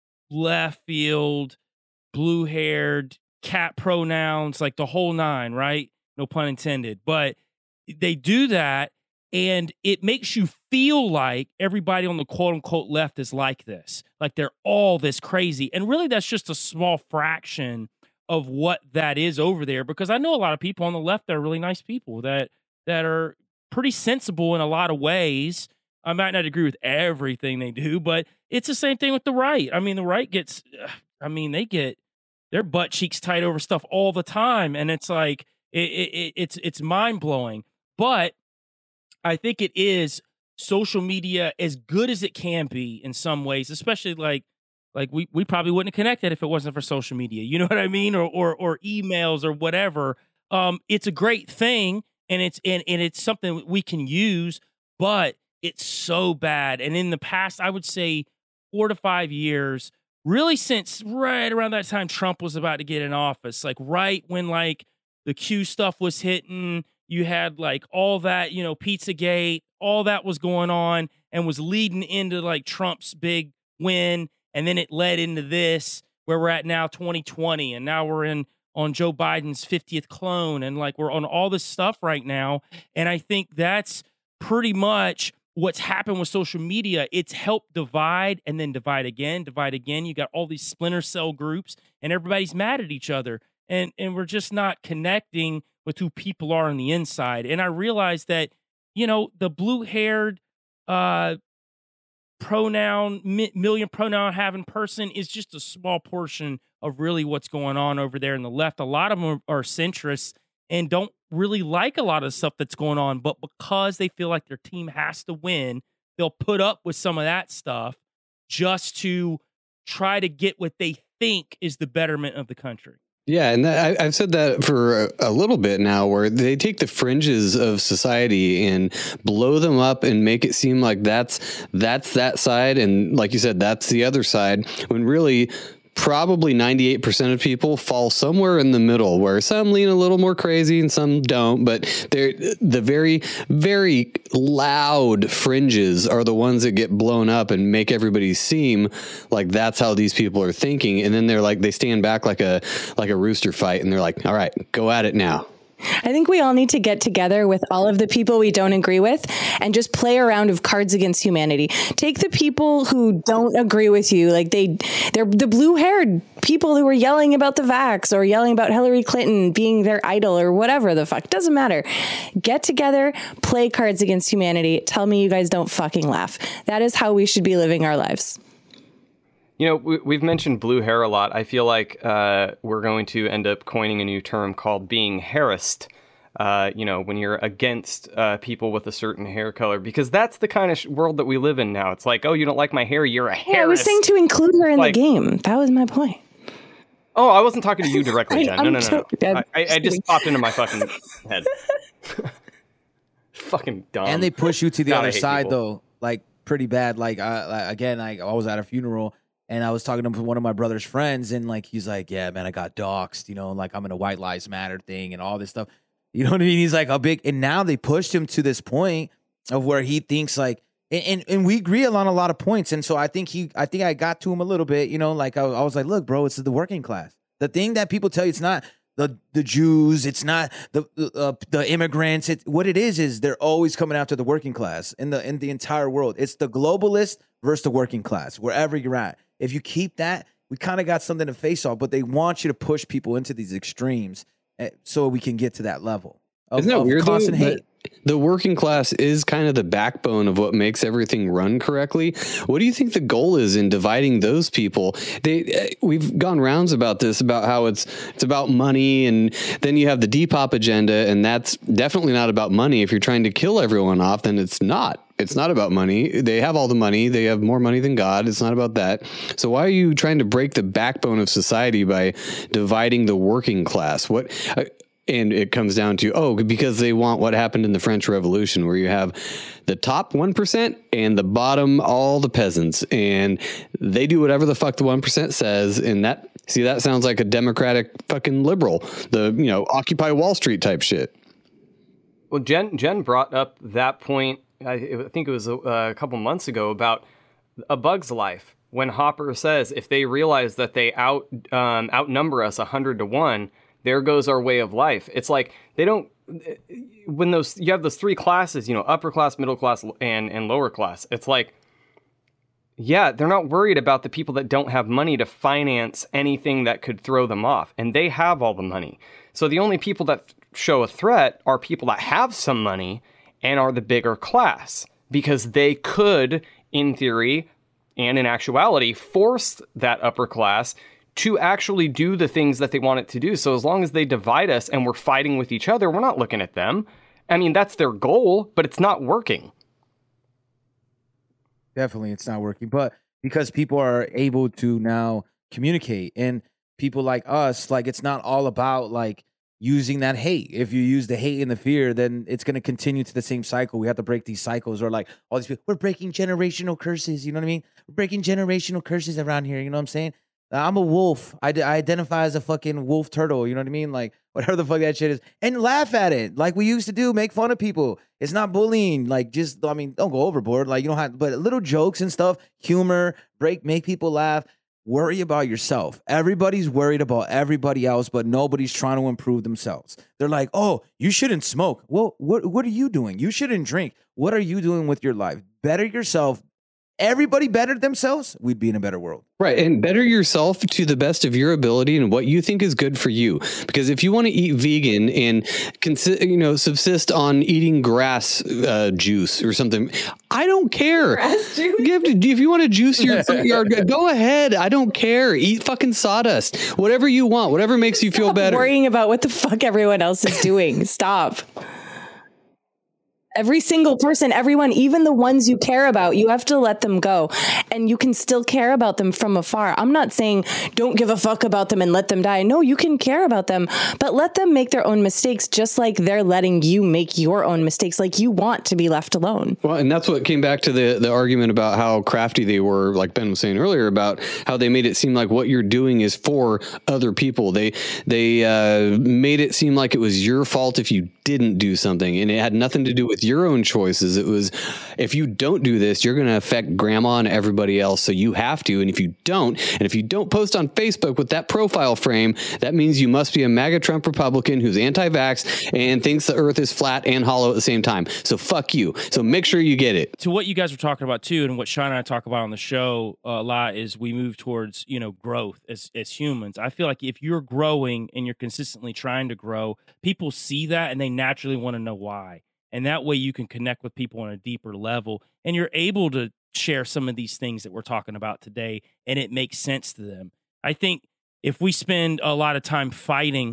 left field, blue haired, cat pronouns, like the whole nine, right? No pun intended. But they do that, and it makes you feel like everybody on the quote unquote left is like this, like they're all this crazy. And really, that's just a small fraction of what that is over there, because I know a lot of people on the left that are really nice people that that are pretty sensible in a lot of ways. I might not agree with everything they do, but it's the same thing with the right. I mean, the right gets, I mean, they get their butt cheeks tight over stuff all the time, and it's like it, it, it's it's mind blowing. But I think it is social media as good as it can be in some ways, especially like like we, we probably wouldn't have connected if it wasn't for social media. You know what I mean? Or or or emails or whatever. Um, it's a great thing, and it's and, and it's something we can use, but it's so bad. And in the past, I would say four to five years, really since right around that time Trump was about to get in office, like right when like the Q stuff was hitting, you had like all that, you know, Pizzagate, all that was going on and was leading into like Trump's big win. And then it led into this where we're at now, twenty twenty. And now we're in on Joe Biden's fiftieth clone. And like we're on all this stuff right now. And I think that's pretty much what's happened with social media. It's helped divide and then divide again, divide again. You got all these splinter cell groups and everybody's mad at each other. And, and we're just not connecting with who people are on the inside. And I realized that, you know, the blue haired, uh, pronoun, mi- million pronoun having person is just a small portion of really what's going on over there in the left. A lot of them are, are centrists and don't really like a lot of the stuff that's going on, but because they feel like their team has to win, they'll put up with some of that stuff just to try to get what they think is the betterment of the country. Yeah, and that, I, I've said that for a, a little bit now, where they take the fringes of society and blow them up and make it seem like that's that's that side, and like you said, that's the other side, when really probably ninety-eight percent of people fall somewhere in the middle, where some lean a little more crazy and some don't, but they're the very, very loud fringes are the ones that get blown up and make everybody seem like that's how these people are thinking. And then they're like, they stand back like a, like a rooster fight. And they're like, all right, go at it now. I think we all need to get together with all of the people we don't agree with and just play a round of Cards Against Humanity. Take the people who don't agree with you, like they, they're the blue-haired people who were yelling about the vax or yelling about Hillary Clinton being their idol or whatever the fuck. Doesn't matter. Get together, play Cards Against Humanity. Tell me you guys don't fucking laugh. That is how we should be living our lives. You know, we, we've mentioned blue hair a lot. I feel like uh, we're going to end up coining a new term called being harassed uh, you know, when you're against uh, people with a certain hair color, because that's the kind of sh- world that we live in now. It's like, oh, you don't like my hair, you're a hairist. Yeah, I was saying to include her in Like- the game. That was my point. Oh, I wasn't talking to you directly, I- Jen. I'm No, no, no, no. joking. I'm I, I, I kidding. just popped into my fucking head. Fucking dumb. and they push you to the God, I other hate side people. though, like pretty bad. Like, uh, like again, like I was at a funeral and I was talking to one of my brother's friends, and like he's like, "Yeah, man, I got doxxed, you know, like I'm in a White Lives Matter thing and all this stuff." You know what I mean? He's like a big, and now they pushed him to this point of where he thinks like, and and, and we agree on a lot of points, and so I think he, I think I got to him a little bit, you know, like I, I was like, "Look, bro, it's the working class. The thing that people tell you, it's not." The, the Jews, it's not the uh, the immigrants. It, what it is is they're always coming after the working class in the in the entire world. It's the globalist versus the working class, wherever you're at. If you keep that, we kind of got something to face off. But they want you to push people into these extremes uh, so we can get to that level of, Isn't that of weird though? constant hate. That the working class is kind of the backbone of what makes everything run correctly. What do you think the goal is in dividing those people? They uh, we've gone rounds about this, about how it's it's about money, and then you have the Depop agenda, and that's definitely not about money. If you're trying to kill everyone off, then it's not. It's not about money. They have all the money. They have more money than God. It's not about that. So why are you trying to break the backbone of society by dividing the working class? What? Uh, And it comes down to, oh, because they want what happened in the French Revolution, where you have the top one percent and the bottom, all the peasants. And they do whatever the fuck the one percent says. And that, see, that sounds like a democratic fucking liberal, the, you know, Occupy Wall Street type shit. Well, Jen Jen brought up that point, I, I think it was a, a couple months ago, about A Bug's Life. When Hopper says, if they realize that they out um, outnumber us one hundred to one, there goes our way of life. It's like they don't, when those, you have those three classes, you know, upper class, middle class, and, and lower class. It's like, yeah, they're not worried about the people that don't have money to finance anything that could throw them off. And they have all the money. So the only people that show a threat are people that have some money and are the bigger class, because they could, in theory and in actuality, force that upper class to actually do the things that they want it to do. So as long as they divide us and we're fighting with each other, we're not looking at them. I mean, that's their goal, but it's not working. Definitely, it's not working. But because people are able to now communicate, and people like us, like it's not all about like using that hate. If you use the hate and the fear, then it's going to continue to the same cycle. We have to break these cycles, or like all these people, we're breaking generational curses. You know what I mean? We're breaking generational curses around here. You know what I'm saying? I'm a wolf. I, d- I identify as a fucking wolf turtle. You know what I mean? Like whatever the fuck that shit is, and laugh at it like we used to do. Make fun of people. It's not bullying. Like just, I mean, don't go overboard. Like you don't have, but little jokes and stuff, humor, break, make people laugh. Worry about yourself. Everybody's worried about everybody else, but nobody's trying to improve themselves. They're like, oh, you shouldn't smoke. Well, what what are you doing? You shouldn't drink. What are you doing with your life? Better yourself. Everybody bettered themselves, we'd be in a better world. Right. And better yourself to the best of your ability and what you think is good for you. Because if you want to eat vegan and consi- you know, subsist on eating grass uh, juice or something, I don't care. Grass juice? You have to, if you want to juice your front yard, go ahead. I don't care. Eat fucking sawdust. Whatever you want. Whatever makes you feel Stop better. worrying about what the fuck everyone else is doing. Stop. Every single person, everyone, even the ones you care about, you have to let them go. And you can still care about them from afar. I'm not saying don't give a fuck about them and let them die. No, you can care about them, but let them make their own mistakes, just like they're letting you make your own mistakes, like you want to be left alone. Well, and that's what came back to the, the argument about how crafty they were, like Ben was saying earlier, about how they made it seem like what you're doing is for other people. They they uh, made it seem like it was your fault if you didn't do something, and it had nothing to do with your own choices. It was, if you don't do this, you're going to affect grandma and everybody else. So you have to. And if you don't, and if you don't post on Facebook with that profile frame, that means you must be a MAGA Trump Republican who's anti-vax and thinks the earth is flat and hollow at the same time. So fuck you. So make sure you get it. To what you guys were talking about too, and what Sean and I talk about on the show a lot, is we move towards, you know, growth as, as humans. I feel like if you're growing and you're consistently trying to grow, people see that and they naturally want to know why. And that way you can connect with people on a deeper level, and you're able to share some of these things that we're talking about today, and it makes sense to them. I think if we spend a lot of time fighting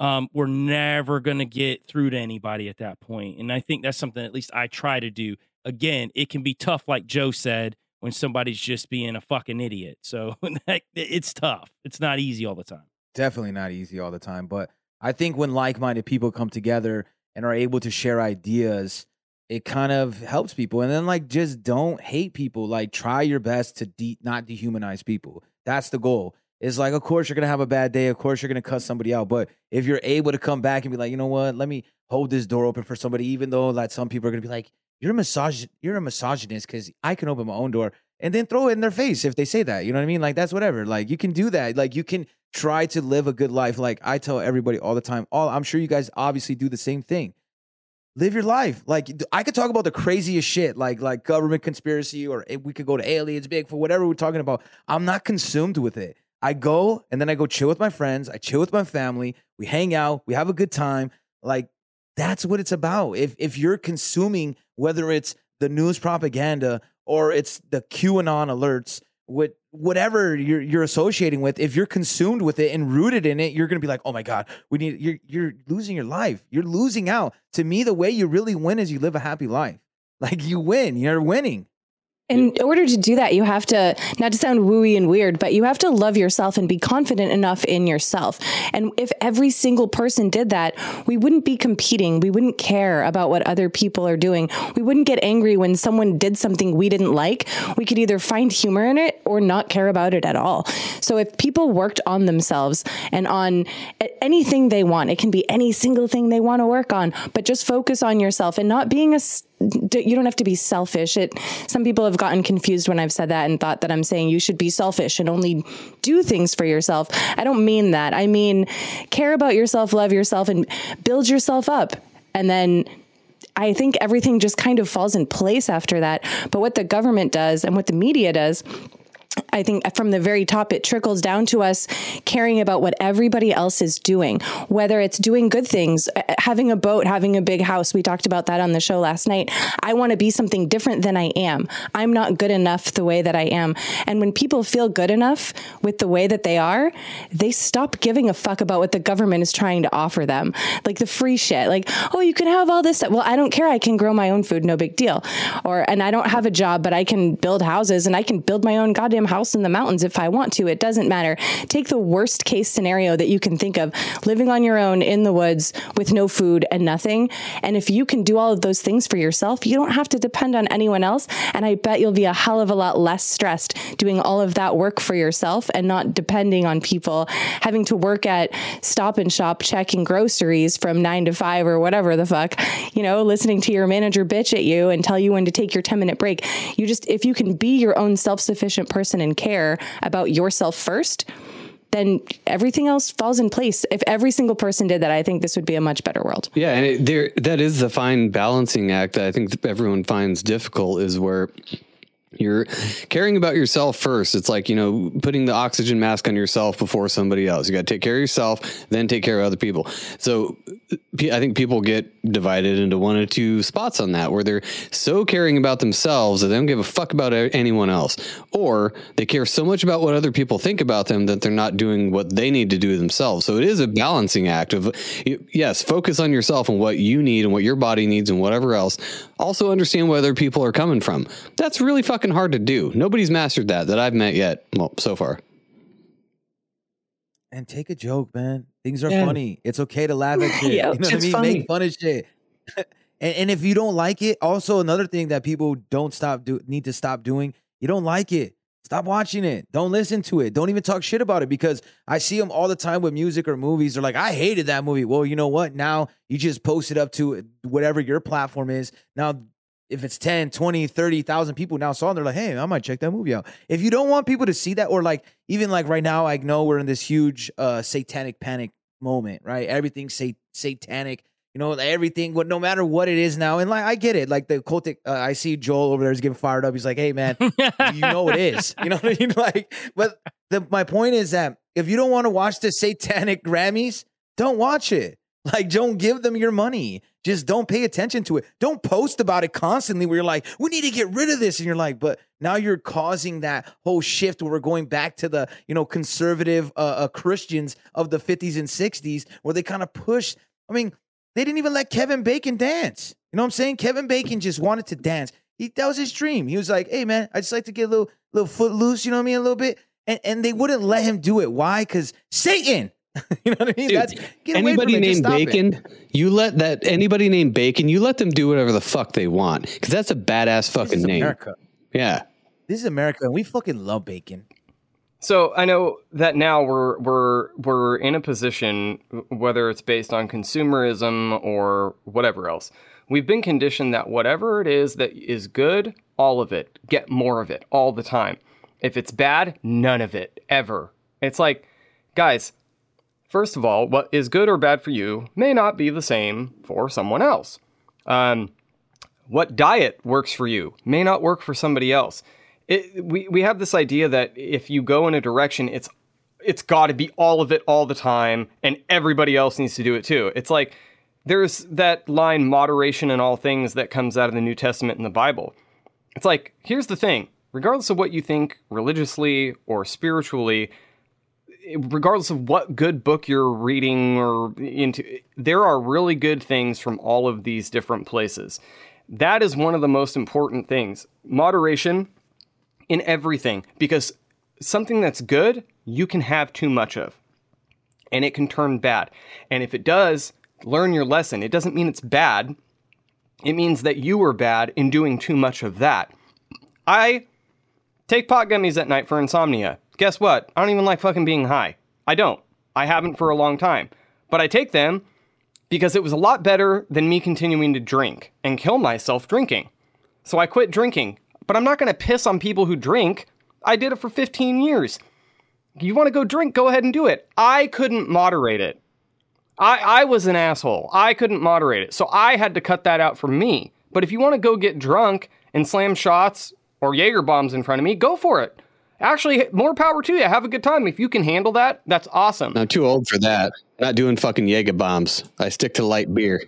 um, we're never going to get through to anybody at that point. And I think that's something at least I try to do. Again, it can be tough, like Joe said, when somebody's just being a fucking idiot. So it's tough. It's not easy all the time. Definitely not easy all the time. But I think when like-minded people come together and are able to share ideas, it kind of helps people. And then, like, just don't hate people. Like, try your best to de- not dehumanize people. That's the goal. It's like, of course, you're going to have a bad day. Of course, you're going to cuss somebody out. But if you're able to come back and be like, you know what, let me hold this door open for somebody, even though like some people are going to be like, you're a misog- you're a misogynist because I can open my own door, and then throw it in their face if they say that. You know what I mean? Like, that's whatever. Like, you can do that. Like, you can try to live a good life. Like, I tell everybody all the time, all I'm sure you guys obviously do the same thing. Live your life. Like, I could talk about the craziest shit, like like government conspiracy, or we could go to aliens, Bigfoot, whatever we're talking about. I'm not consumed with it. I go and then I go chill with my friends. I chill with my family. We hang out. We have a good time. Like, that's what it's about. If if you're consuming, whether it's the news propaganda or it's the QAnon alerts, with whatever you're you're associating with, if you're consumed with it and rooted in it, you're gonna be like, oh my God, we need. You're you're losing your life. You're losing out. To me, the way you really win is you live a happy life. Like, you win. You're winning. In order to do that, you have to, not to sound wooey and weird, but you have to love yourself and be confident enough in yourself. And if every single person did that, we wouldn't be competing. We wouldn't care about what other people are doing. We wouldn't get angry when someone did something we didn't like. We could either find humor in it or not care about it at all. So if people worked on themselves and on anything they want, it can be any single thing they want to work on, but just focus on yourself and not being a you don't have to be selfish. It, some people have gotten confused when I've said that and thought that I'm saying you should be selfish and only do things for yourself. I don't mean that. I mean, care about yourself, love yourself, and build yourself up. And then I think everything just kind of falls in place after that. But what the government does and what the media does, I think from the very top, it trickles down to us caring about what everybody else is doing, whether it's doing good things, having a boat, having a big house. We talked about that on the show last night. I want to be something different than I am. I'm not good enough the way that I am. And when people feel good enough with the way that they are, they stop giving a fuck about what the government is trying to offer them. Like the free shit, like, oh, you can have all this stuff. Well, I don't care. I can grow my own food. No big deal. Or, and I don't have a job, but I can build houses and I can build my own goddamn house in the mountains if I want to. It doesn't matter. Take the worst case scenario that you can think of, living on your own in the woods with no food and nothing. And if you can do all of those things for yourself, you don't have to depend on anyone else. And I bet you'll be a hell of a lot less stressed doing all of that work for yourself and not depending on people, having to work at Stop and Shop checking groceries from nine to five or whatever the fuck, you know, listening to your manager bitch at you and tell you when to take your ten minute break. You just, if you can be your own self-sufficient person and care about yourself first, then everything else falls in place. If every single person did that, I think this would be a much better world. Yeah, and it, there that is the fine balancing act that I think everyone finds difficult, is where you're caring about yourself first. It's like, you know, putting the oxygen mask on yourself before somebody else. You got to take care of yourself, then take care of other people. So I think people get divided into one or two spots on that, where they're so caring about themselves that they don't give a fuck about anyone else, or they care so much about what other people think about them that they're not doing what they need to do themselves. So it is a balancing act of, yes, focus on yourself and what you need and what your body needs and whatever else. Also understand where other people are coming from. That's really fucking hard to do. Nobody's mastered that that I've met yet. Well, so far. And take a joke, man. Things are Yeah. funny. It's okay to laugh at shit. Yeah, You know what I it's mean? funny. Make fun of shit. and, and if you don't like it, also another thing that people don't stop do need to stop doing. You don't like it, stop watching it. Don't listen to it. Don't even talk shit about it, because I see them all the time with music or movies. They're like, I hated that movie. Well, you know what? Now you just post it up to whatever your platform is. Now, if it's ten, twenty, thirty thousand people now saw it, they're like, hey, I might check that movie out. If you don't want people to see that, or like, even like right now, I know we're in this huge uh, satanic panic moment, right? Everything's sat- satanic, you know, everything, what, no matter what it is now. And like, I get it. Like the cultic, uh, I see Joel over there is getting fired up. He's like, hey, man, you know it is. You know what I mean? Like, but the, my point is that if you don't want to watch the satanic Grammys, don't watch it. Like, don't give them your money. Just don't pay attention to it. Don't post about it constantly where you're like, we need to get rid of this. And you're like, but now you're causing that whole shift where we're going back to the, you know, conservative uh, uh, Christians of the fifties and sixties where they kind of push. I mean, they didn't even let Kevin Bacon dance. You know what I'm saying? Kevin Bacon just wanted to dance. He, that was his dream. He was like, hey, man, I just like to get a little, little foot loose, you know what I mean? A little bit. And, and they wouldn't let him do it. Why? Because Satan. You know what I mean? Dude, That's get away anybody from it. Just named stop Bacon, it. you let that anybody named Bacon, you let them do whatever the fuck they want because that's a badass This fucking is name. America. Yeah. This is America, and we fucking love bacon. So I know that now we're we're we're in a position, whether it's based on consumerism or whatever else, we've been conditioned that whatever it is that is good, all of it, get more of it all the time. If it's bad, none of it ever. It's like, guys, first of all, what is good or bad for you may not be the same for someone else. Um, what diet works for you may not work for somebody else. It, we, we have this idea that if you go in a direction, it's it's got to be all of it all the time, and everybody else needs to do it too. It's like there's that line, moderation in all things, that comes out of the New Testament in the Bible. It's like, here's the thing. Regardless of what you think religiously or spiritually, regardless of what good book you're reading or into, there are really good things from all of these different places. That is one of the most important things. Moderation in everything, because something that's good, you can have too much of, and it can turn bad. And if it does, learn your lesson. It doesn't mean it's bad. It means that you were bad in doing too much of that. I take pot gummies at night for insomnia. Guess what? I don't even like fucking being high. I don't. I haven't for a long time. But I take them because it was a lot better than me continuing to drink and kill myself drinking. So I quit drinking. But I'm not going to piss on people who drink. I did it for fifteen years. You want to go drink? Go ahead and do it. I couldn't moderate it. I, I was an asshole. I couldn't moderate it. So I had to cut that out for me. But if you want to go get drunk and slam shots or Jaeger bombs in front of me, go for it. Actually, more power to you. Have a good time. If you can handle that, that's awesome. I'm too old for that. Not doing fucking Jaeger bombs. I stick to light beer.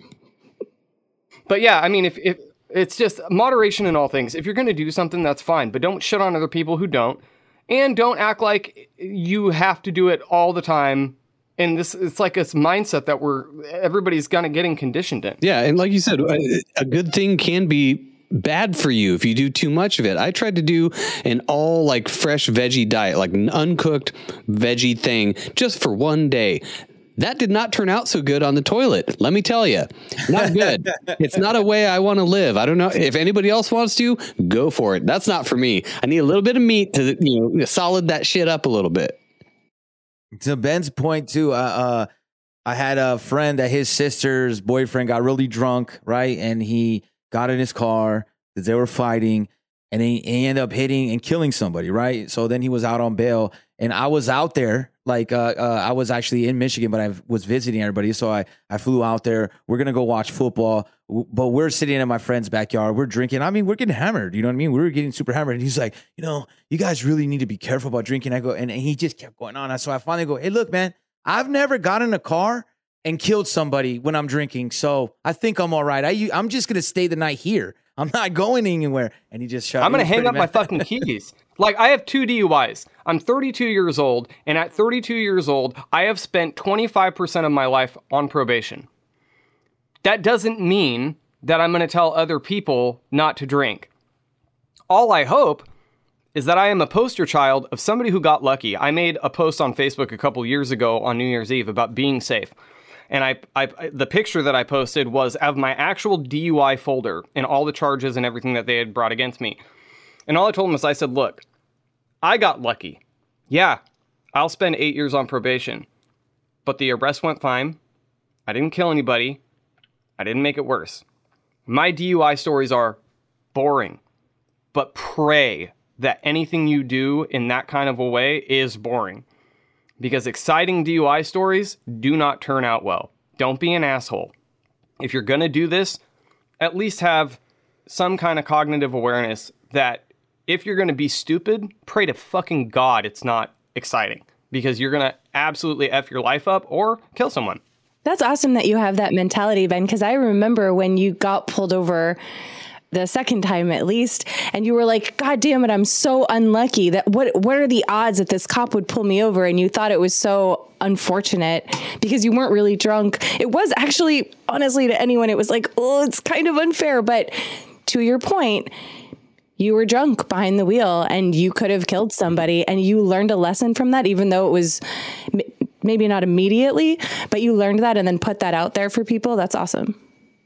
But yeah, I mean, if, if it's just moderation in all things. If you're going to do something, that's fine. But don't shit on other people who don't. And don't act like you have to do it all the time. And this, it's like this mindset that we're, everybody's kind of getting conditioned in. Yeah. And like you said, a good thing can be bad for you if you do too much of it. I tried to do an all like fresh veggie diet, like an uncooked veggie thing just for one day. That did not turn out so good on the toilet. Let me tell you, not good. It's not a way I want to live. I don't know if anybody else wants to go for it. That's not for me. I need a little bit of meat to, you know, solid that shit up a little bit. To Ben's point too, uh, uh, I had a friend that his sister's boyfriend got really drunk, right? And he got in his car because they were fighting, and he, he ended up hitting and killing somebody, right? So then he was out on bail, and I was out there, like uh, uh, I was actually in Michigan, but I was visiting everybody, so I, I flew out there. We're going to go watch football, but we're sitting in my friend's backyard. We're drinking. I mean, we're getting hammered, you know what I mean? We were getting super hammered, and he's like, you know, you guys really need to be careful about drinking. I go, and, and he just kept going on. So I finally go, hey, look, man, I've never got in a car and killed somebody when I'm drinking, so I think I'm all right. I, I'm just going to stay the night here. I'm not going anywhere. And he just shut. I'm going to hang up mad. my fucking keys. Like, I have two D U Is. I'm thirty-two years old, and at thirty-two years old, I have spent twenty-five percent of my life on probation. That doesn't mean that I'm going to tell other people not to drink. All I hope is that I am a poster child of somebody who got lucky. I made a post on Facebook a couple years ago on New Year's Eve about being safe. And I, I, the picture that I posted was of my actual D U I folder and all the charges and everything that they had brought against me. And all I told them was, I said, look, I got lucky. Yeah, I'll spend eight years on probation. But the arrest went fine. I didn't kill anybody. I didn't make it worse. My D U I stories are boring. But pray that anything you do in that kind of a way is boring. Because exciting D U I stories do not turn out well. Don't be an asshole. If you're going to do this, at least have some kind of cognitive awareness that if you're going to be stupid, pray to fucking God it's not exciting. Because you're going to absolutely F your life up or kill someone. That's awesome that you have that mentality, Ben, because I remember when you got pulled over the second time at least, and you were like, God damn it, I'm so unlucky that what what are the odds that this cop would pull me over? And you thought it was so unfortunate because you weren't really drunk. It was actually, honestly, to anyone, it was like, oh, it's kind of unfair. But to your point, you were drunk behind the wheel and you could have killed somebody, and you learned a lesson from that, even though it was m- maybe not immediately, but you learned that and then put that out there for people. That's awesome.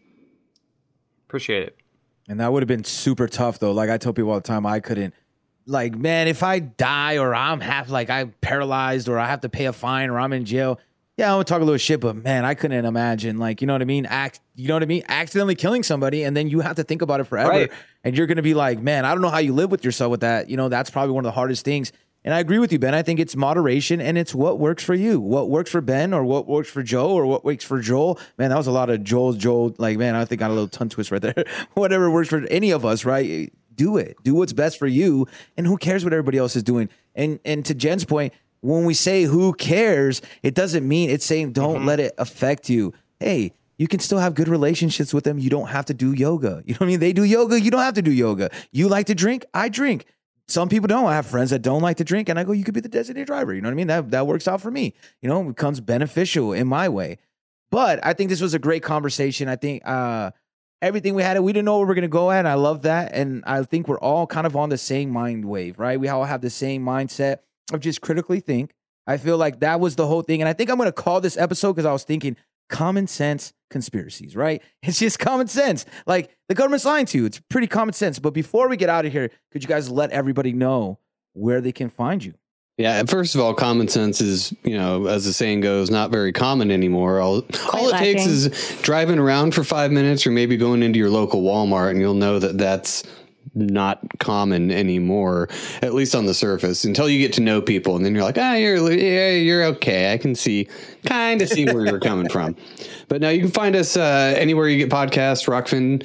Appreciate it. And that would have been super tough, though. Like I tell people all the time, I couldn't. Like, man, if I die or I'm half like I'm paralyzed or I have to pay a fine or I'm in jail, yeah, I'm gonna talk a little shit. But man, I couldn't imagine, like, you know what I mean? Act, you know what I mean? Accidentally killing somebody, and then you have to think about it forever. Right. And you're gonna be like, man, I don't know how you live with yourself with that. You know, that's probably one of the hardest things. And I agree with you, Ben. I think it's moderation, and it's what works for you. What works for Ben, or what works for Joe, or what works for Joel. Man, that was a lot of Joel, Joel. Like, man, I think I got a little tongue twist right there. Whatever works for any of us, right? Do it. Do what's best for you, and who cares what everybody else is doing? And and to Jen's point, when we say who cares, it doesn't mean it's saying don't mm-hmm. let it affect you. Hey, you can still have good relationships with them. You don't have to do yoga. You know what I mean? They do yoga. You don't have to do yoga. You like to drink? I drink. Some people don't. I have friends that don't like to drink, and I go, you could be the designated driver. You know what I mean? That that works out for me. You know, it becomes beneficial in my way. But I think this was a great conversation. I think uh, everything we had, we didn't know where we're going to go at, and I love that. And I think we're all kind of on the same mind wave, right? We all have the same mindset of just critically think. I feel like that was the whole thing. And I think I'm going to call this episode, because I was thinking common sense conspiracies, right? It's just common sense. Like, the government's lying to you. It's pretty common sense. But before we get out of here, could you guys let everybody know where they can find you? Yeah, first of all, common sense is, you know, as the saying goes, not very common anymore. All, all it lacking. takes is driving around for five minutes or maybe going into your local Walmart, and you'll know that that's not common anymore, at least on the surface, until you get to know people. And then you're like, ah, you're, yeah, you're okay. I can see, kind of see where you're coming from. But now you can find us uh, anywhere you get podcasts, Rockfin.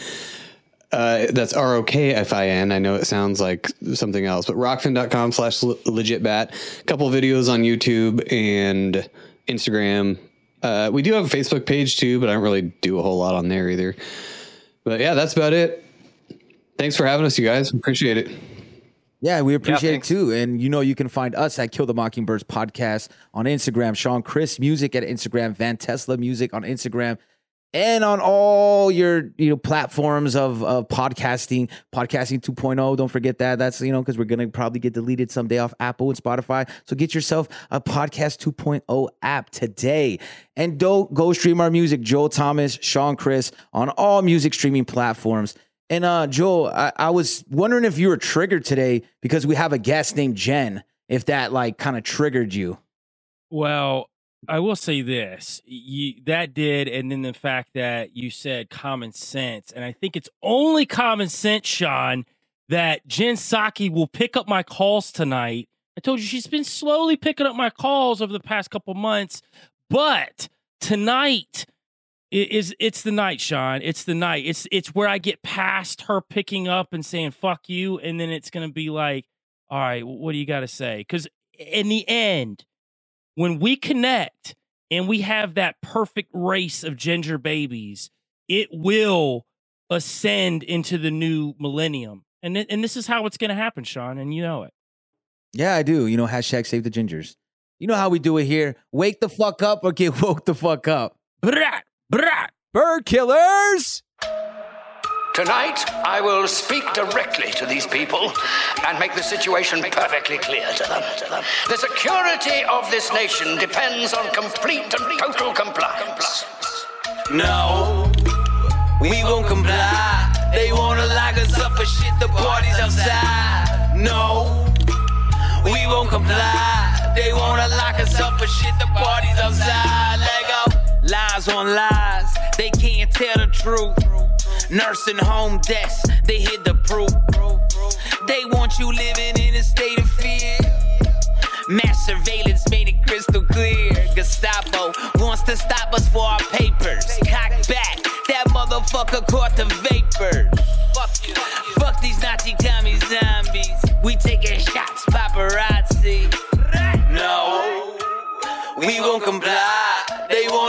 Uh, that's R O K F I N. I know it sounds like something else, but rockfin.com slash legitbat. A couple of videos on YouTube and Instagram. Uh, we do have a Facebook page too, but I don't really do a whole lot on there either. But yeah, that's about it. Thanks for having us, you guys. Appreciate it. Yeah, we appreciate yeah, it too. And you know, you can find us at Kill the Mockingbirds podcast on Instagram, Sean Chris Music at Instagram, Van Tesla Music on Instagram, and on all your, you know, platforms of, of podcasting, podcasting two point oh. Don't forget that. That's, you know, because we're going to probably get deleted someday off Apple and Spotify. So get yourself a podcast two point oh app today. And don't go stream our music, Joel Thomas, Sean Chris, on all music streaming platforms. And uh, Joel, I, I was wondering if you were triggered today because we have a guest named Jen, if that like kind of triggered you. Well, I will say this, you, that did, and then the fact that you said common sense, and I think it's only common sense, Sean, that Jen Psaki will pick up my calls tonight. I told you she's been slowly picking up my calls over the past couple months, but tonight is it's the night, Sean. It's the night. It's it's where I get past her picking up and saying "fuck you," and then it's gonna be like, all right, what do you got to say? Because in the end, when we connect and we have that perfect race of ginger babies, it will ascend into the new millennium. And, th- and this is how it's going to happen, Sean, and you know it. Yeah, I do. You know, hashtag save the gingers. You know how we do it here. Wake the fuck up or get woke the fuck up. Brat, brat. Bird killers! Tonight, I will speak directly to these people and make the situation perfectly clear to them. The security of this nation depends on complete and total compliance. No, we won't comply. They wanna lock us up for shit, the party's outside. No, we won't comply. They wanna lock us up for shit, the party's outside. Let go. Lies on lies, they can't tell the truth. Nursing home deaths, they hid the proof. They want you living in a state of fear. Mass surveillance made it crystal clear. Gestapo wants to stop us for our papers. Cock back, that motherfucker caught the vapors. Fuck you. Fuck these Nazi commie zombies. We taking shots, paparazzi. No, we won't comply. They wanna lock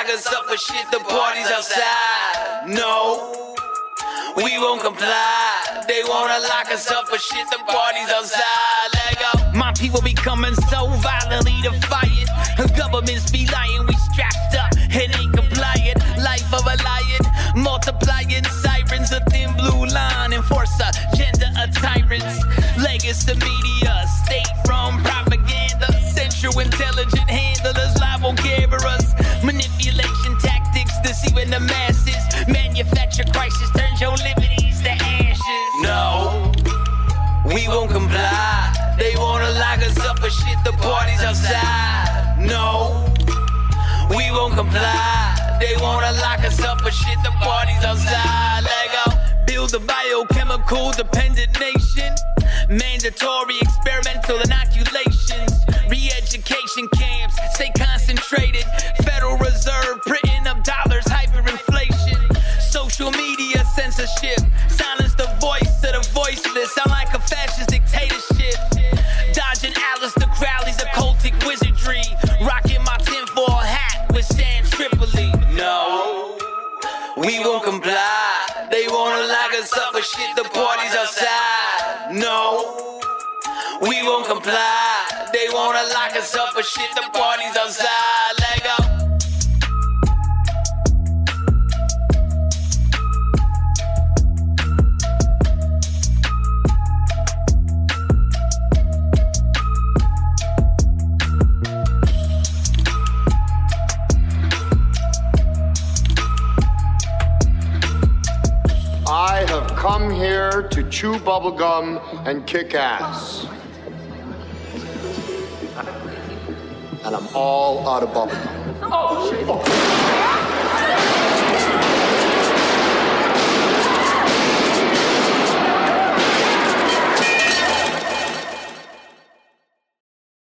lock us up for shit, the party's outside. No, we won't comply. They wanna lock us up for shit, the party's outside. Let go. My people becoming so violently defiant. Governments be lying, we strapped up and ain't compliant. Life of a lion, multiplying sirens, a thin blue line. Enforce agenda of tyrants. Legacy media, state-run propaganda. Central intelligent handlers, live on cameras. Manipulation tactics, deceiving the masses. Manufacture crisis, turns your liberties to ashes. No, we won't comply. They wanna lock us up for shit, the party's outside. No, we won't comply. They wanna lock us up for shit, the party's outside. Let go. Build a biochemical dependent nation. Mandatory experimental inoculations. Re-education camps, stay concentrated. Federal Reserve printing up dollars, hyperinflation. Social media censorship. Silence the voice of the voiceless. Sound like a fascist dictatorship. Dodging Aleister Crowley's occultic wizardry. Rocking my tinfoil hat with Stan Tripoli. No, we won't comply. They wanna lock us up for shit, the party's outside. No, we won't comply. They wanna lock us up for shit, the party's outside. Let go. I have come here to chew bubblegum and kick ass. And I'm all out of bubblegum. Oh, shit. Oh.